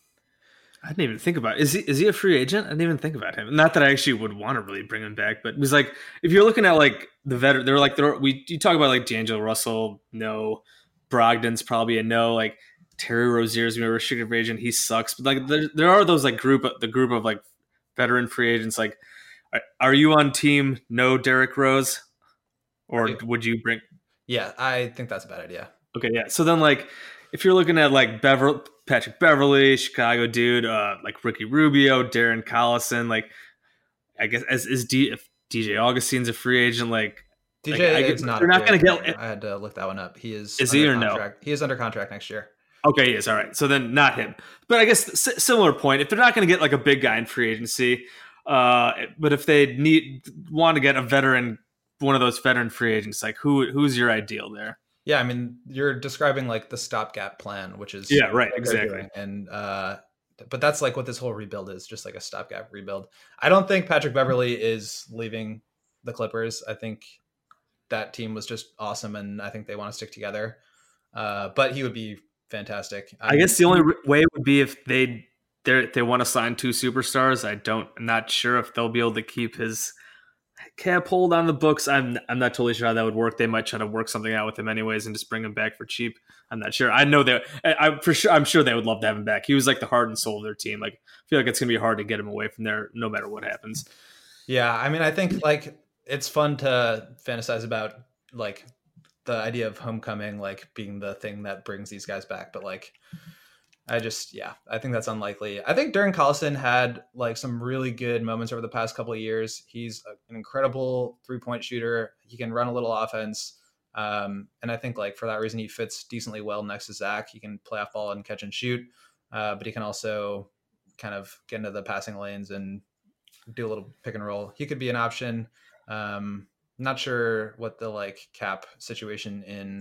I didn't even think about it. Is he is he a free agent? I didn't even think about him. Not that I actually would want to really bring him back, but it was like if you're looking at like the veteran, they're like they're, we you talk about like D'Angelo Russell, no, Brogdon's probably a no, like Terry Rozier's a restricted free agent, he sucks. But like there, there are those like group the group of like veteran free agents. Like, are, are you on team no Derrick Rose, or would you bring? Yeah, I think that's a bad idea. Okay, yeah. So then like if you're looking at like Beverly. Patrick Beverly, Chicago dude, uh, like Ricky Rubio, Darren Collison, like I guess as is D, if D J Augustine's a free agent, like D J like, is not. They're not going to get. I had to look that one up. He is. Is he or no? contract. He is under contract next year. Okay, yes, all right. So then not him, but I guess s- similar point. If they're not going to get like a big guy in free agency, uh, but if they need want to get a veteran, one of those veteran free agents, like who who's your ideal there? Yeah, I mean, you're describing like the stopgap plan, which is Yeah, right, what they're exactly. doing. And uh, but that's like what this whole rebuild is, just like a stopgap rebuild. I don't think Patrick Beverly is leaving the Clippers. I think that team was just awesome, and I think they want to stick together. Uh, but he would be fantastic. I, I guess the only way would be if they they they want to sign two superstars. I don't. I'm not sure if they'll be able to keep his cap hold on the books. I'm I'm not totally sure how that would work. They might try to work something out with him anyways and just bring him back for cheap. I'm not sure. I know that I, I for sure I'm sure they would love to have him back. He was like the heart and soul of their team. Like I feel like it's gonna be hard to get him away from there no matter what happens. Yeah, I mean, I think like it's fun to fantasize about like the idea of homecoming like being the thing that brings these guys back, but like I just, yeah, I think that's unlikely. I think Darren Collison had like some really good moments over the past couple of years. He's an incredible three-point shooter. He can run a little offense. Um, and I think like for that reason, he fits decently well next to Zach. He can play off ball and catch and shoot, uh, but he can also kind of get into the passing lanes and do a little pick and roll. He could be an option. Um, not sure what the like cap situation in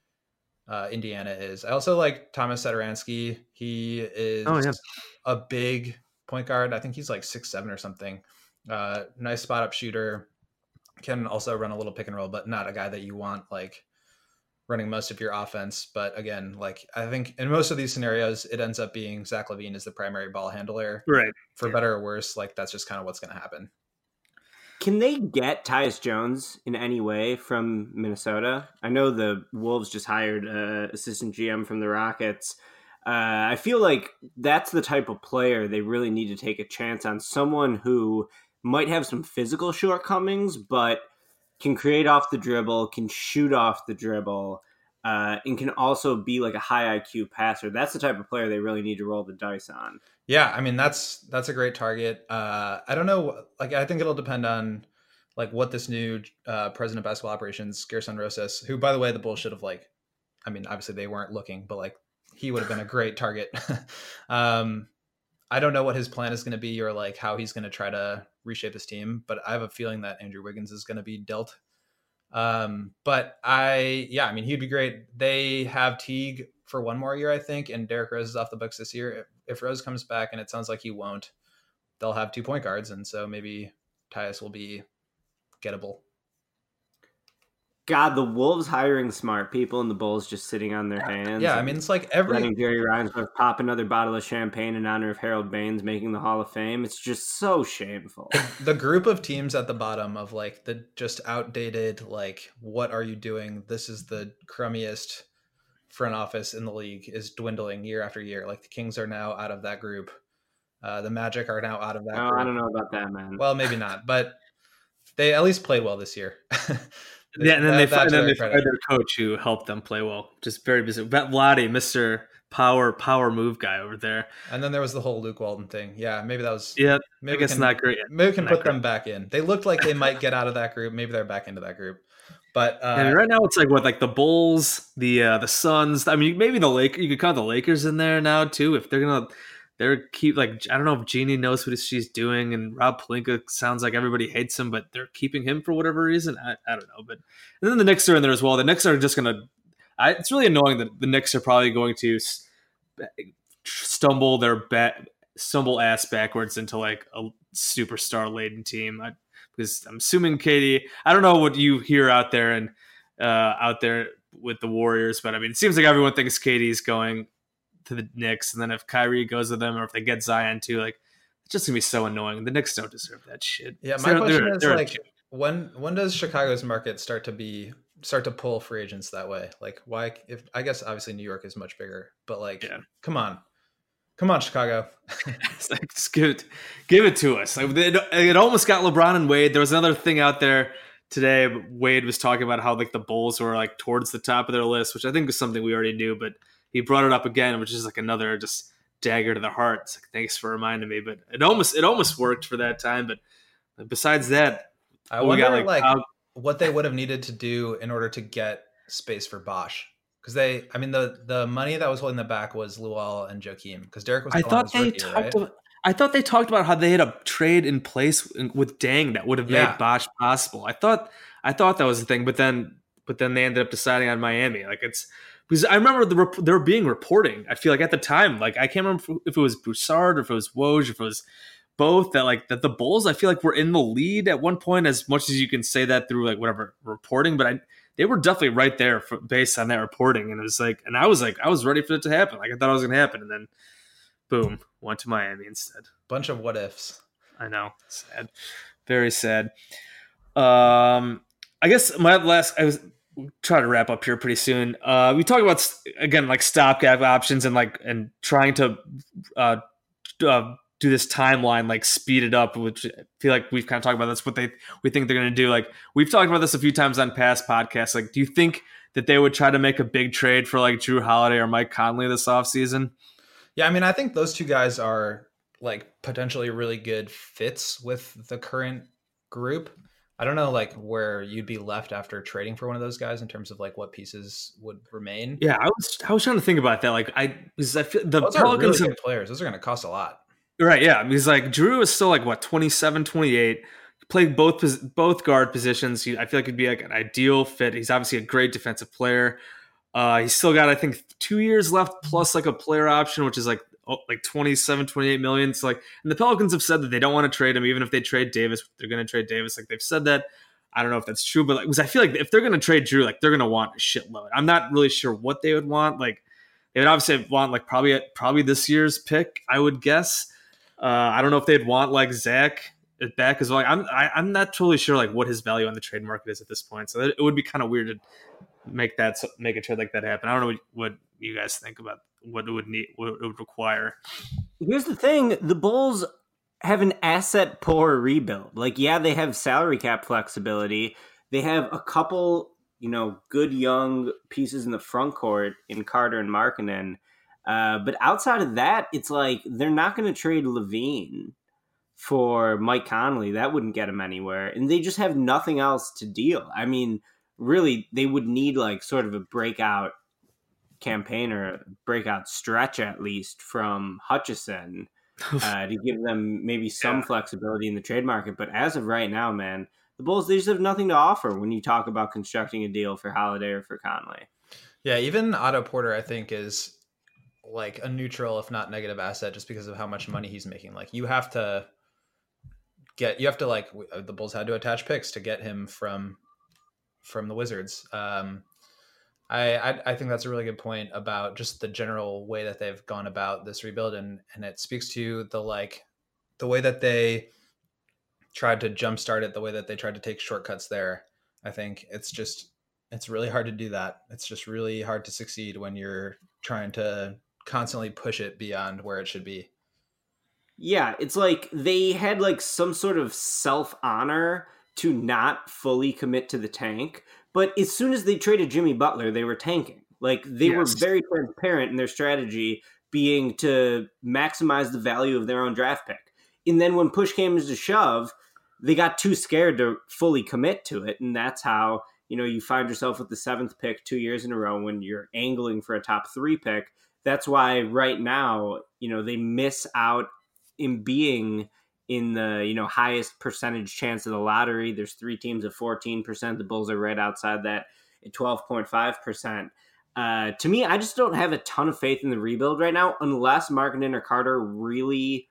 Uh, Indiana is. I also like Thomas Satoransky. He is Oh, yeah. a big point guard. I think he's like six seven or something. Uh, nice spot up shooter. Can also run a little pick and roll, but not a guy that you want like running most of your offense. But again, like I think in most of these scenarios, it ends up being Zach LaVine is the primary ball handler. Right. For Yeah. better or worse, like that's just kind of what's going to happen. can they get Tyus Jones in any way from Minnesota? I know the Wolves just hired uh, assistant G M from the Rockets. Uh, I feel like that's the type of player they really need to take a chance on. Someone who might have some physical shortcomings, but can create off the dribble, can shoot off the dribble, uh, and can also be like a high I Q passer. That's the type of player they really need to roll the dice on. Yeah, I mean, that's that's a great target. Uh, I don't know. Like, I think it'll depend on like what this new uh, president of basketball operations, Gerson Rosas, who, by the way, the Bulls should have like, I mean, obviously they weren't looking, but like he would have been a great target. um, I don't know what his plan is going to be or like how he's going to try to reshape his team, but I have a feeling that Andrew Wiggins is going to be dealt. Um, but I, yeah, I mean, he'd be great. They have Teague for one more year, I think, and Derrick Rose is off the books this year. If, if Rose comes back, and it sounds like he won't, they'll have two point guards, and so maybe Tyus will be gettable. God, the Wolves hiring smart people and the Bulls just sitting on their hands. Yeah, I mean, it's like every... letting Jerry Reinsdorf pop another bottle of champagne in honor of Harold Baines making the Hall of Fame. It's just so shameful. The group of teams at the bottom of like the just outdated, like, what are you doing? This is the crummiest front office in the league is dwindling year after year. Like the Kings are now out of that group. Uh, the Magic are now out of that oh, group. I don't know about that, man. Well, maybe not, but they at least played well this year. Yeah, and then that, they, find, then they credit. fired their coach who helped them play well. Just very busy. Vlade, Mister Power Power Move guy over there. And then there was the whole Luke Walton thing. Yeah, maybe that was. Yeah, maybe I guess can, not great. Maybe we can not put great. them back in. They looked like they might get out of that group. Maybe they're back into that group. But uh, and right now it's like what, like the Bulls, the uh, the Suns. I mean, maybe the Lakers. You could count the Lakers in there now too if they're gonna. They're keep like I don't know if Jeannie knows what she's doing, and Rob Pelinka sounds like everybody hates him, but they're keeping him for whatever reason. I, I don't know, but and then the Knicks are in there as well. The Knicks are just gonna. I, it's really annoying that the Knicks are probably going to stumble their bat, stumble ass backwards into like a superstar laden team. I, because I'm assuming Katie. I don't know what you hear out there and uh, out there with the Warriors, but I mean, it seems like everyone thinks Katie's going to the Knicks, and then if Kyrie goes with them, or if they get Zion too, like it's just gonna be so annoying. The Knicks don't deserve that shit. Yeah, my they're, question they're, is they're like, when when does Chicago's market start to be start to pull free agents that way? Like, why? If I guess obviously New York is much bigger, but like, yeah. come on, come on, Chicago. It's like, just give it, give it to us. Like it, it almost got LeBron and Wade. There was another thing out there today. Wade was talking about how like the Bulls were like towards the top of their list, which I think is something we already knew, but he brought it up again, which is like another just dagger to the heart. It's like, thanks for reminding me, but it almost it almost worked for that time. But besides that, I wonder got, like, like how, what they would have needed to do in order to get space for Bosh. Because they, I mean, the the money that was holding them back was Luol and Joakim. Because Derek was. I thought they rookie, talked. right? About, I thought they talked about how they had a trade in place with Dang that would have Yeah. made Bosh possible. I thought I thought that was the thing, but then but then they ended up deciding on Miami. Like it's. Because I remember the rep- there being reporting, I feel like at the time, like I can't remember if it was Broussard or if it was Woj, if it was both, that like that the Bulls, I feel like were in the lead at one point, as much as you can say that through like whatever reporting, but I they were definitely right there for, based on that reporting, and it was like, and I was like, I was ready for it to happen, like I thought it was going to happen, and then boom, went to Miami instead. Bunch of what ifs. I know, sad, very sad. Um, I guess my last, I was. We'll try to wrap up here pretty soon. Uh, we talk about again like stopgap options and like and trying to uh, uh, do this timeline, like speed it up. Which I feel like we've kind of talked about. That's what they we think they're going to do. Like we've talked about this a few times on past podcasts. Like, do you think that they would try to make a big trade for like Drew Holiday or Mike Conley this offseason? Yeah, I mean, I think those two guys are like potentially really good fits with the current group. I don't know, like where you'd be left after trading for one of those guys in terms of like what pieces would remain. Yeah, I was I was trying to think about that. Like I because I feel the those Pelicans are really have, good players. Those are going to cost a lot. Right? Yeah, because like Drew is still like what twenty-seven, twenty-eight, played both both guard positions. He, I feel like he'd be like an ideal fit. He's obviously a great defensive player. Uh, he's still got I think two years left plus like a player option, which is like oh, like twenty-seven, twenty-eight million. So like, and the Pelicans have said that they don't want to trade him, even if they trade Davis, they're going to trade Davis. Like they've said that. I don't know if that's true, but like, because I feel like if they're going to trade Drew, like they're going to want a shitload. I'm not really sure what they would want. Like they would obviously want like probably probably this year's pick, I would guess. Uh, I don't know if they'd want like Zach it back as well. Like, I'm I, I'm not totally sure like what his value on the trade market is at this point. So it would be kind of weird to make that make a trade like that happen. I don't know what, what you guys think about what it would need, what it would require. Here's the thing: the Bulls have an asset poor rebuild. Like, yeah, they have salary cap flexibility. They have a couple, you know, good young pieces in the front court in Carter and Markkanen. Uh, but outside of that, it's like they're not going to trade Levine for Mike Conley. That wouldn't get him anywhere. And they just have nothing else to deal. I mean, really, they would need like sort of a breakout campaign or a breakout stretch at least from Hutchison uh, to give them maybe some yeah. flexibility in the trade market. But as of right now, man, the Bulls, they just have nothing to offer when you talk about constructing a deal for Holiday or for Conley. Yeah, even Otto Porter, I think, is like a neutral, if not negative asset just because of how much money he's making. Like you have to get, you have to like, the Bulls had to attach picks to get him from, from the Wizards. Um, I, I I think that's a really good point about just the general way that they've gone about this rebuild, and and it speaks to the like the way that they tried to jumpstart it, the way that they tried to take shortcuts there. I think it's just it's really hard to do that. It's just really hard to succeed when you're trying to constantly push it beyond where it should be. Yeah, it's like they had like some sort of self-honor to not fully commit to the tank. But as soon as they traded Jimmy Butler, they were tanking. Like they yes. were very transparent in their strategy being to maximize the value of their own draft pick. And then when push came to shove, they got too scared to fully commit to it. And that's how, you know, you find yourself with the seventh pick two years in a row when you're angling for a top three pick. That's why right now, you know, they miss out in being in the, you know, highest percentage chance of the lottery. There's three teams at fourteen percent. The Bulls are right outside that at twelve point five percent. Uh, to me, I just don't have a ton of faith in the rebuild right now, unless Markkanen or Carter really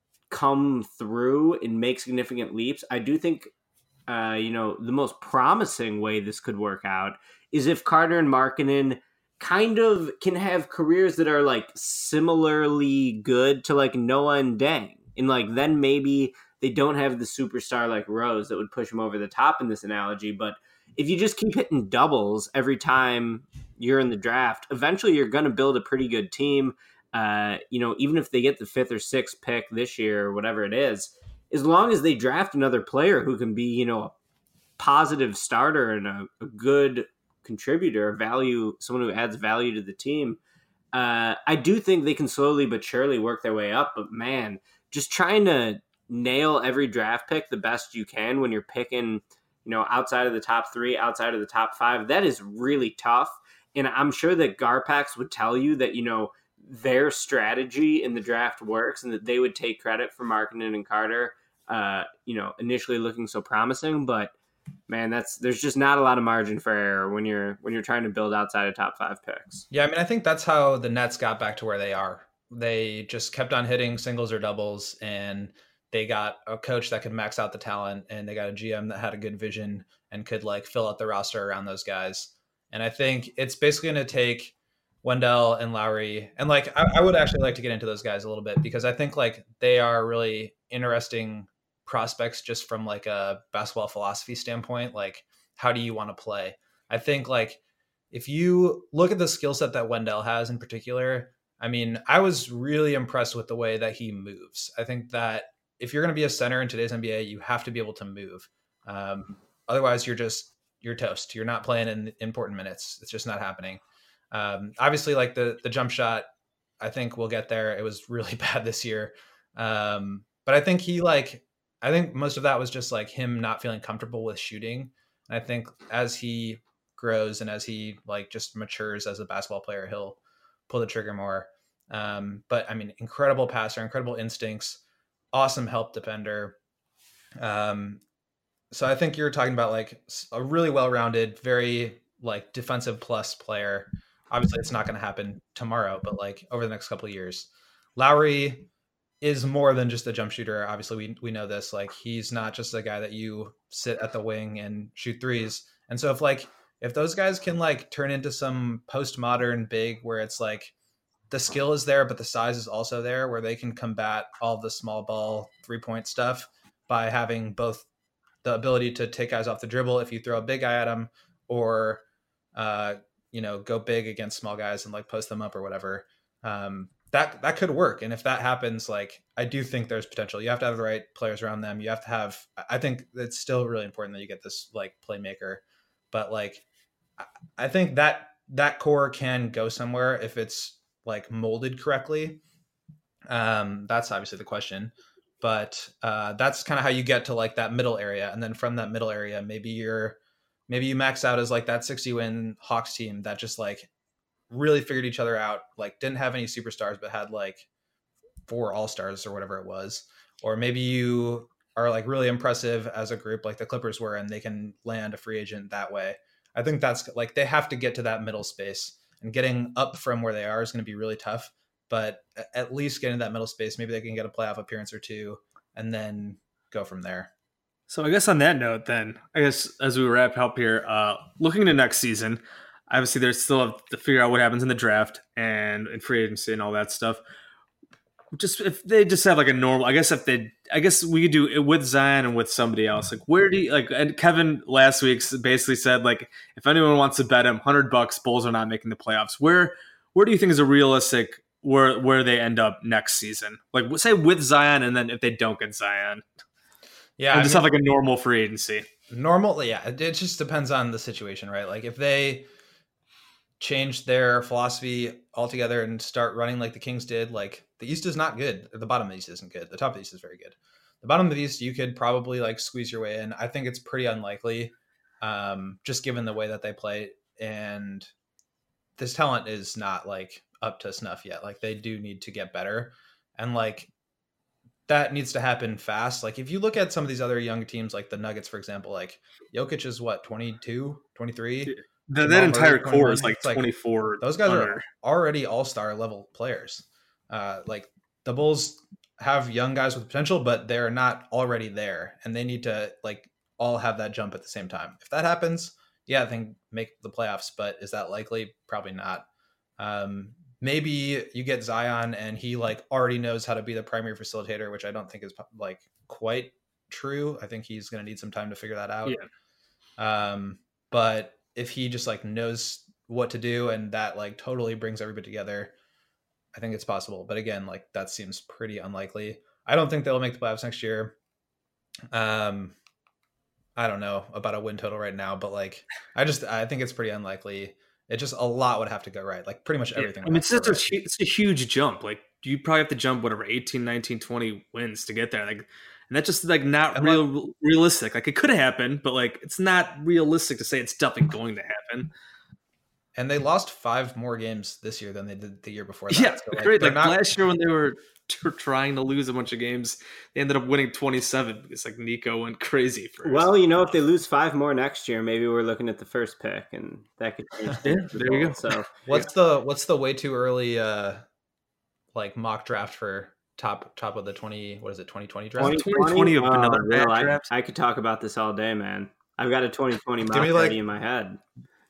come through and make significant leaps. I do think, uh, you know, the most promising way this could work out is if Carter and Markkanen kind of can have careers that are like similarly good to like Noah and Deng. And like then maybe they don't have the superstar like Rose that would push them over the top in this analogy. But if you just keep hitting doubles every time you're in the draft, eventually you're going to build a pretty good team. Uh, you know, even if they get the fifth or sixth pick this year or whatever it is, as long as they draft another player who can be, you know, a positive starter and a, a good contributor, value, someone who adds value to the team, uh, I do think they can slowly but surely work their way up. But man, just trying to nail every draft pick the best you can when you're picking, you know, outside of the top three, outside of the top five, that is really tough. And I'm sure that Garpax would tell you that, you know, their strategy in the draft works and that they would take credit for Markkanen and Carter, uh, you know, initially looking so promising. But man, that's there's just not a lot of margin for error when you're when you're trying to build outside of top five picks. Yeah, I mean, I think that's how the Nets got back to where they are. They just kept on hitting singles or doubles, and they got a coach that could max out the talent, and they got a G M that had a good vision and could like fill out the roster around those guys. And I think it's basically going to take Wendell and Lowry, and like I, I would actually like to get into those guys a little bit because I think like they are really interesting prospects just from like a basketball philosophy standpoint. Like, how do you want to play? I think like if you look at the skill set that Wendell has in particular, I mean, I was really impressed with the way that he moves. I think that if you're going to be a center in today's N B A, you have to be able to move. Um, otherwise, you're just you're toast. You're not playing in important minutes. It's just not happening. Um, obviously, like the the jump shot, I think we'll get there. It was really bad this year, um, but I think he like I think most of that was just like him not feeling comfortable with shooting. And I think as he grows and as he like just matures as a basketball player, he'll pull the trigger more. Um, but I mean, incredible passer, incredible instincts, awesome help defender. Um, so I think you're talking about like a really well-rounded, very like defensive plus player. Obviously it's not going to happen tomorrow, but like over the next couple of years, Lowry is more than just a jump shooter. Obviously we, we know this, like he's not just a guy that you sit at the wing and shoot threes. And so if like, if those guys can like turn into some postmodern big where it's like the skill is there, but the size is also there where they can combat all the small ball three point stuff, by having both the ability to take guys off the dribble if you throw a big guy at them, or uh, you know, go big against small guys and like post them up or whatever. Um, that that could work. And if that happens, like I do think there's potential. You have to have the right players around them. You have to have. I think it's still really important that you get this like playmaker, but like I think that that core can go somewhere if it's like molded correctly. Um, that's obviously the question, but uh, that's kind of how you get to like that middle area, and then from that middle area, maybe you're maybe you max out as like that sixty win Hawks team that just like really figured each other out, like didn't have any superstars but had like four all-stars or whatever it was. Or maybe you are like really impressive as a group like the Clippers were, and they can land a free agent that way. I think that's like they have to get to that middle space, and getting up from where they are is going to be really tough, but at least getting that middle space, maybe they can get a playoff appearance or two and then go from there. So I guess on that note, then, I guess as we wrap up here, uh, looking into next season, obviously there's still have to figure out what happens in the draft and in free agency and all that stuff. Just if they just have like a normal, I guess if they, I guess we could do it with Zion and with somebody else. Like where do you like? And Kevin last week basically said like if anyone wants to bet him hundred bucks, Bulls are not making the playoffs. Where where do you think is a realistic where where they end up next season? Like say with Zion, and then if they don't get Zion, yeah, and I just mean, have like a normal free agency. Normal, yeah. It just depends on the situation, right? Like if they change their philosophy altogether and start running like the Kings did, like the East is not good. The bottom of the East isn't good. The top of the East is very good. The bottom of the East, you could probably like squeeze your way in. I think it's pretty unlikely, um, just given the way that they play. And this talent is not like up to snuff yet. Like they do need to get better. And like that needs to happen fast. Like if you look at some of these other young teams, like the Nuggets, for example, like Jokic is what, twenty-two, twenty-three? The, that entire Murray, core is like like twenty-four. Those guys under. are already all-star level players. Uh, like the Bulls have young guys with potential, but they're not already there, and they need to like all have that jump at the same time. If that happens, yeah, I think make the playoffs. But is that likely? Probably not. Um, maybe you get Zion, and he like already knows how to be the primary facilitator, which I don't think is like quite true. I think he's going to need some time to figure that out. Yeah. Um, but if he just like knows what to do and that like totally brings everybody together, I think it's possible. But again, like that seems pretty unlikely. I don't think they'll make the playoffs next year. Um, I don't know about a win total right now, but like, I just, I think it's pretty unlikely. It just, a lot would have to go right. Like pretty much everything. Yeah, I mean, it's such a, right. it's a huge jump. Like you probably have to jump whatever, eighteen, nineteen, twenty wins to get there. Like, and that's just like not and real like, realistic. Like it could happen, but like it's not realistic to say it's definitely going to happen. And they lost five more games this year than they did the year before that. Yeah, so like, great. Like not... last year when they were t- trying to lose a bunch of games, they ended up winning twenty-seven because like Nico went crazy first. Well, you know, if they lose five more next year, maybe we're looking at the first pick, and that could change. Yeah, there you go. So what's yeah. the what's the way too early uh like mock draft for top top of the twenty what is it twenty twenty draft? twenty twenty of uh, another no, I, draft. I could talk about this all day, man. I've got a twenty twenty mock like, ready in my head.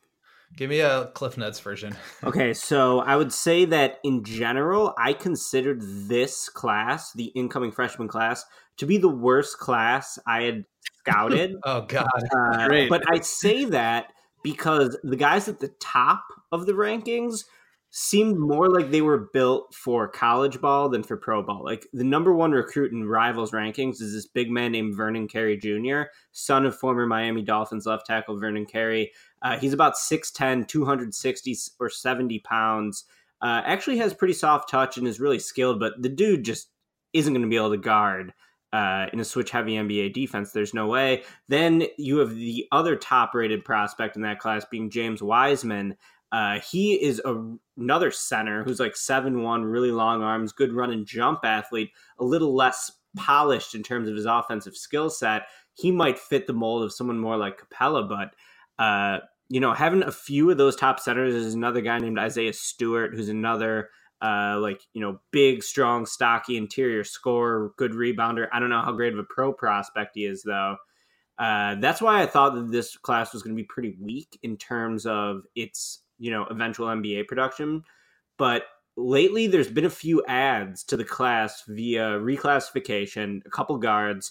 Give me a Cliff Notes version. Okay, so I would say that in general, I considered this class, the incoming freshman class, to be the worst class I had scouted. Oh God! Uh, Great. But I say that because the guys at the top of the rankings seemed more like they were built for college ball than for pro ball. Like the number one recruit in Rivals rankings is this big man named Vernon Carey Junior, son of former Miami Dolphins left tackle Vernon Carey. Uh, he's about six ten, two hundred sixty or seventy pounds. Uh, actually has pretty soft touch and is really skilled, but the dude just isn't going to be able to guard uh, in a switch-heavy N B A defense. There's no way. Then you have the other top-rated prospect in that class being James Wiseman. Uh, he is a, another center who's like seven one, really long arms, good run and jump athlete, a little less polished in terms of his offensive skill set. He might fit the mold of someone more like Capella, but uh, you know, having a few of those top centers is another guy named Isaiah Stewart, who's another uh, like, you know, big, strong, stocky interior scorer, good rebounder. I don't know how great of a pro prospect he is, though. Uh, that's why I thought that this class was going to be pretty weak in terms of its, you know, eventual N B A production. But lately there's been a few adds to the class via reclassification, a couple guards,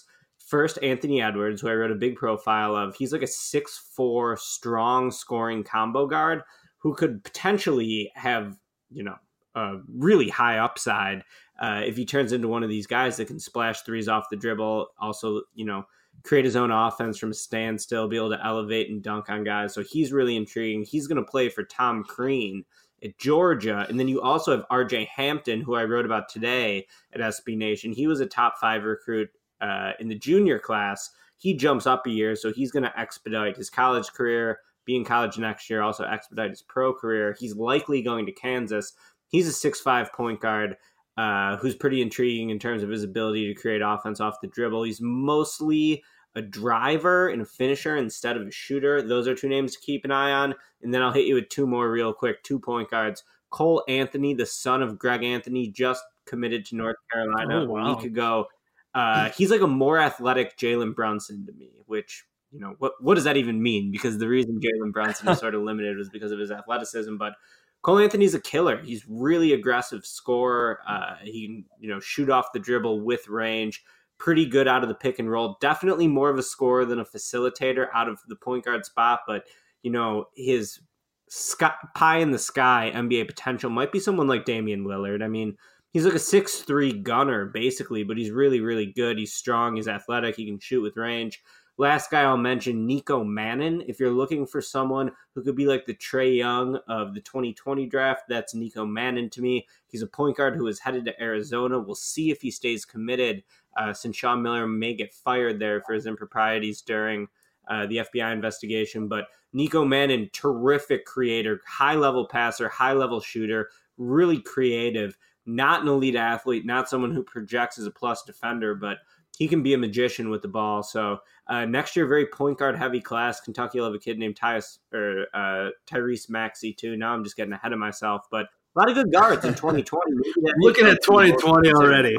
First, Anthony Edwards, who I wrote a big profile of. He's like a six foot four strong scoring combo guard who could potentially have, you know, a really high upside uh, if he turns into one of these guys that can splash threes off the dribble. Also, you know, create his own offense from a standstill, be able to elevate and dunk on guys. So he's really intriguing. He's going to play for Tom Crean at Georgia. And then you also have R J Hampton, who I wrote about today at S B Nation. He was a top five recruit uh, in the junior class. He jumps up a year, so he's going to expedite his college career, be in college next year, also expedite his pro career. He's likely going to Kansas. He's a six five point guard uh, who's pretty intriguing in terms of his ability to create offense off the dribble. He's mostly a driver and a finisher instead of a shooter. Those are two names to keep an eye on. And then I'll hit you with two more real quick, two point guards. Cole Anthony, the son of Greg Anthony, just committed to North Carolina oh, wow. a week ago. Uh, he's like a more athletic Jalen Brunson to me, which, you know, what what does that even mean? Because the reason Jalen Brunson is sort of limited was because of his athleticism. But Cole Anthony's a killer. He's really aggressive scorer. Uh, he can, you know, shoot off the dribble with range. Pretty good out of the pick and roll. Definitely more of a scorer than a facilitator out of the point guard spot. But, you know, his sky, pie in the sky N B A potential might be someone like Damian Lillard. I mean, he's like a six three gunner, basically, but he's really, really good. He's strong. He's athletic. He can shoot with range. Last guy I'll mention, Nico Mannion. If you're looking for someone who could be like the Trae Young of the twenty twenty draft, that's Nico Mannion to me. He's a point guard who is headed to Arizona. We'll see if he stays committed uh, since Sean Miller may get fired there for his improprieties during uh, the F B I investigation. But Nico Mannion, terrific creator, high-level passer, high-level shooter, really creative. Not an elite athlete, not someone who projects as a plus defender, but he can be a magician with the ball. So uh, next year, very point guard heavy class. Kentucky will have a kid named Tyus, or, uh, Tyrese Maxey too. Now I'm just getting ahead of myself, but a lot of good guards in twenty twenty. Looking at twenty twenty already.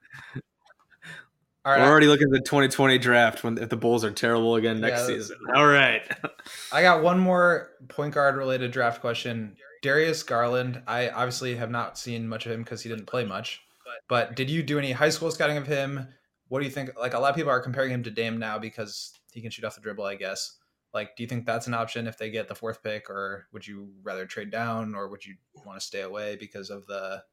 All right, We're already looking at the twenty twenty draft when if the Bulls are terrible again next yeah, season. All right. I got one more point guard related draft question. Darius Garland, I obviously have not seen much of him because he didn't play much. But did you do any high school scouting of him? What do you think? Like, a lot of people are comparing him to Dame now because he can shoot off the dribble, I guess. Like, do you think that's an option if they get the fourth pick, or would you rather trade down, or would you want to stay away because of the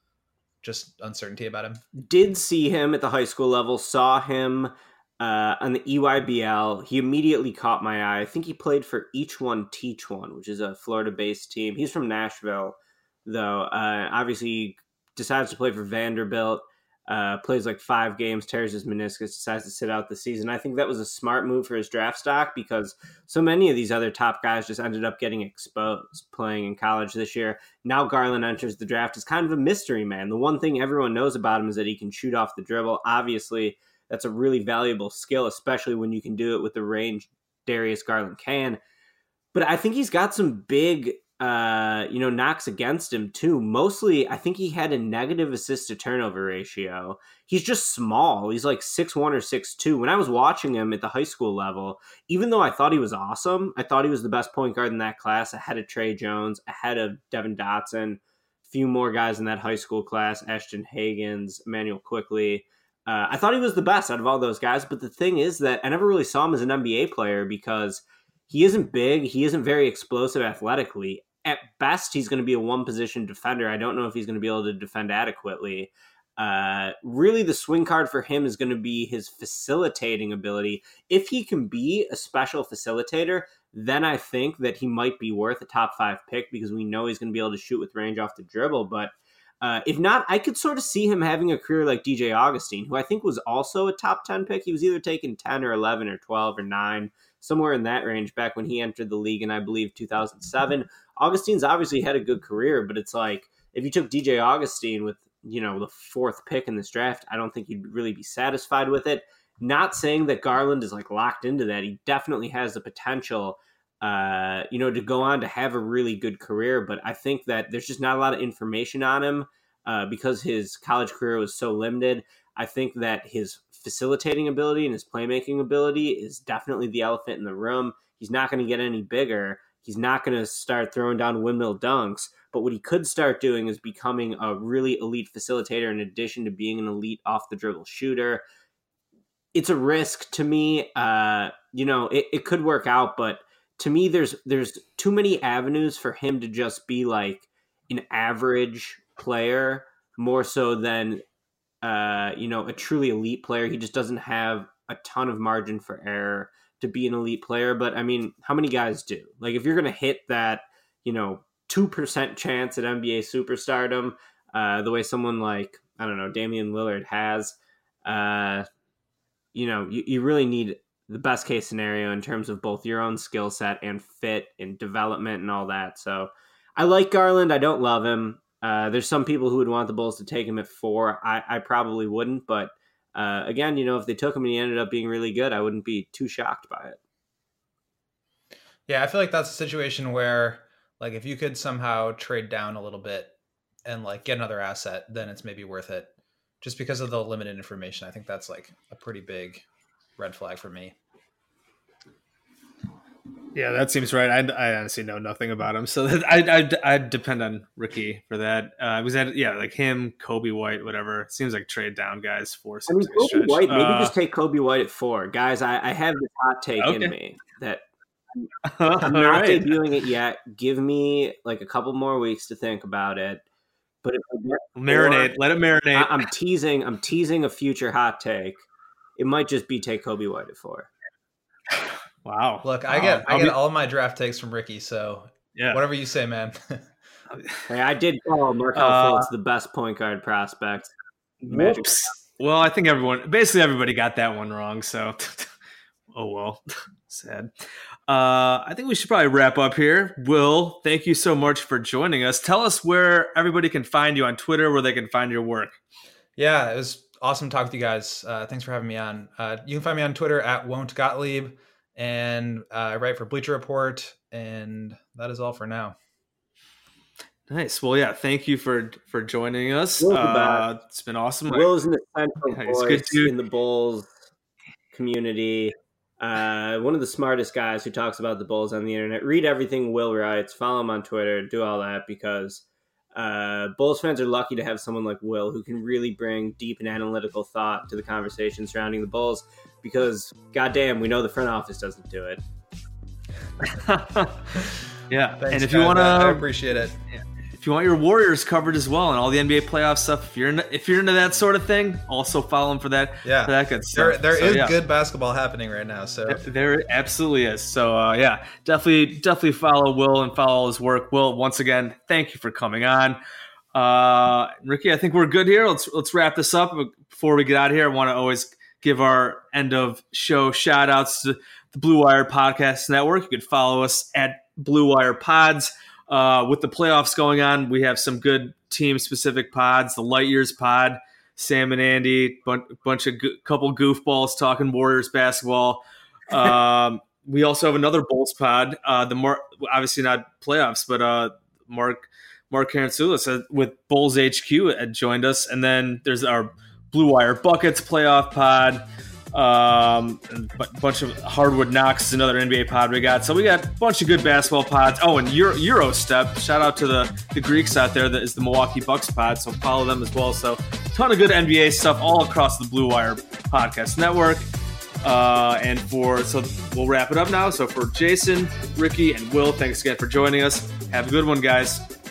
just uncertainty about him? Did see him at the high school level, saw him uh, on the E Y B L. He immediately caught my eye. I think he played for Each One Teach One, which is a Florida-based team. He's from Nashville, though. Uh, obviously, he decides to play for Vanderbilt. Uh, plays like five games, tears his meniscus, decides to sit out the season. I think that was a smart move for his draft stock because so many of these other top guys just ended up getting exposed playing in college this year. Now Garland enters the draft as kind of a mystery man. The one thing everyone knows about him is that he can shoot off the dribble. Obviously, that's a really valuable skill, especially when you can do it with the range Darius Garland can. But I think he's got some big Uh, you know, knocks against him too. Mostly, I think he had a negative assist to turnover ratio. He's just small. He's like six one or six two. When I was watching him at the high school level, even though I thought he was awesome, I thought he was the best point guard in that class, ahead of Trey Jones, ahead of Devin Dotson, a few more guys in that high school class, Ashton Hagans, Emmanuel Quickley. Uh, I thought he was the best out of all those guys. But the thing is that I never really saw him as an N B A player because he isn't big. He isn't very explosive athletically. At best, he's going to be a one-position defender. I don't know if he's going to be able to defend adequately. Uh, really, the swing card for him is going to be his facilitating ability. If he can be a special facilitator, then I think that he might be worth a top five pick because we know he's going to be able to shoot with range off the dribble. But uh, if not, I could sort of see him having a career like D J Augustine, who I think was also a top ten pick. He was either taken ten or eleven or twelve or nine, somewhere in that range back when he entered the league in, I believe, two thousand seven. Augustine's obviously had a good career, but it's like if you took D J Augustine with, you know, the fourth pick in this draft, I don't think you'd really be satisfied with it. Not saying that Garland is like locked into that. He definitely has the potential, uh, you know, to go on to have a really good career. But I think that there's just not a lot of information on him uh, because his college career was so limited. I think that his facilitating ability and his playmaking ability is definitely the elephant in the room. He's not going to get any bigger. He's not going to start throwing down windmill dunks. But what he could start doing is becoming a really elite facilitator in addition to being an elite off-the-dribble shooter. it's a risk to me. Uh, you know, it, it could work out, but to me, there's there's too many avenues for him to just be like an average player, more so than uh, you know, a truly elite player. He just doesn't have a ton of margin for error to be an elite player. But I mean, how many guys do? Like, if you're going to hit that, you know, two percent chance at N B A superstardom, uh, the way someone like, I don't know, Damian Lillard has, uh, you know, you, you really need the best case scenario in terms of both your own skill set and fit and development and all that. So I like Garland. I don't love him. Uh, there's some people who would want the Bulls to take him at four. I, I probably wouldn't, but uh, again, you know, if they took him and he ended up being really good, I wouldn't be too shocked by it. Yeah, I feel like that's a situation where, like, if you could somehow trade down a little bit and like get another asset, then it's maybe worth it. Just because of the limited information, I think that's like a pretty big red flag for me. Yeah, that seems right. I, I honestly know nothing about him, so I I I depend on Ricky for that. Uh, was that yeah, like him, Kobe White, whatever. It seems like trade down guys for. I mean, Kobe stretch. White. Maybe uh, just take Kobe White at four, guys. I, I have this hot take okay. in me that I'm not right. debuting it yet. Give me like a couple more weeks to think about it. But if I get marinate, four, let it marinate. I, I'm teasing. I'm teasing a future hot take. It might just be take Kobe White at four. Wow. Look, I wow. get I I'll get be, all of my draft takes from Ricky, so yeah. whatever you say, man. Hey, I did call Markelle Uh, Fultz the best point guard prospect. Whoops. Well, I think everyone, basically everybody got that one wrong. So, oh well, sad. Uh, I think we should probably wrap up here. Will, thank you so much for joining us. Tell us where everybody can find you on Twitter, where they can find your work. Yeah, it was awesome to talk with you guys. Uh, thanks for having me on. Uh, you can find me on Twitter at Won't Gottlieb, and uh, I write for Bleacher Report, and that is all for now. Nice. Well, yeah, thank you for for joining us. Will's the Uh, it's been awesome. Will is an essential Yeah, he's good voice too. in the Bulls community. Uh, one of the smartest guys who talks about the Bulls on the internet. Read everything Will writes. Follow him on Twitter. Do all that because uh, Bulls fans are lucky to have someone like Will who can really bring deep and analytical thought to the conversation surrounding the Bulls. Because, goddamn, we know the front office doesn't do it. Yeah, Thanks, and if you guys. want I to, appreciate it. if you want your Warriors covered as well and all the N B A playoff stuff, if you're in, if you're into that sort of thing, also follow them for that. Yeah, for that good stuff. There, there So, is yeah. good basketball happening right now. So There absolutely is. So uh, yeah, definitely, definitely follow Will and follow his work. Will, once again, thank you for coming on. Uh, Ricky, I think we're good here. Let's let's wrap this up. Before we get out of here, I want to always give our end of show shout outs to the Blue Wire Podcast Network. You can follow us at Blue Wire Pods. Uh, with the playoffs going on, we have some good team specific pods. The Light Years Pod, Sam and Andy, bunch, bunch of go- couple goofballs talking Warriors basketball. Um, we also have another Bulls pod. Uh, the Mar- obviously not playoffs, but uh, Mark Mark Karantzoulis with Bulls H Q had joined us, and then there's our Blue Wire Buckets playoff pod. Um, and a bunch of Hardwood Knocks is another N B A pod we got. So we got a bunch of good basketball pods. Oh, and Euro, Euro Step. Shout out to the, the Greeks out there. That is the Milwaukee Bucks pod. So follow them as well. So ton of good N B A stuff all across the Blue Wire Podcast Network. Uh, and for, so we'll wrap it up now. So for Jason, Ricky, and Will, thanks again for joining us. Have a good one, guys.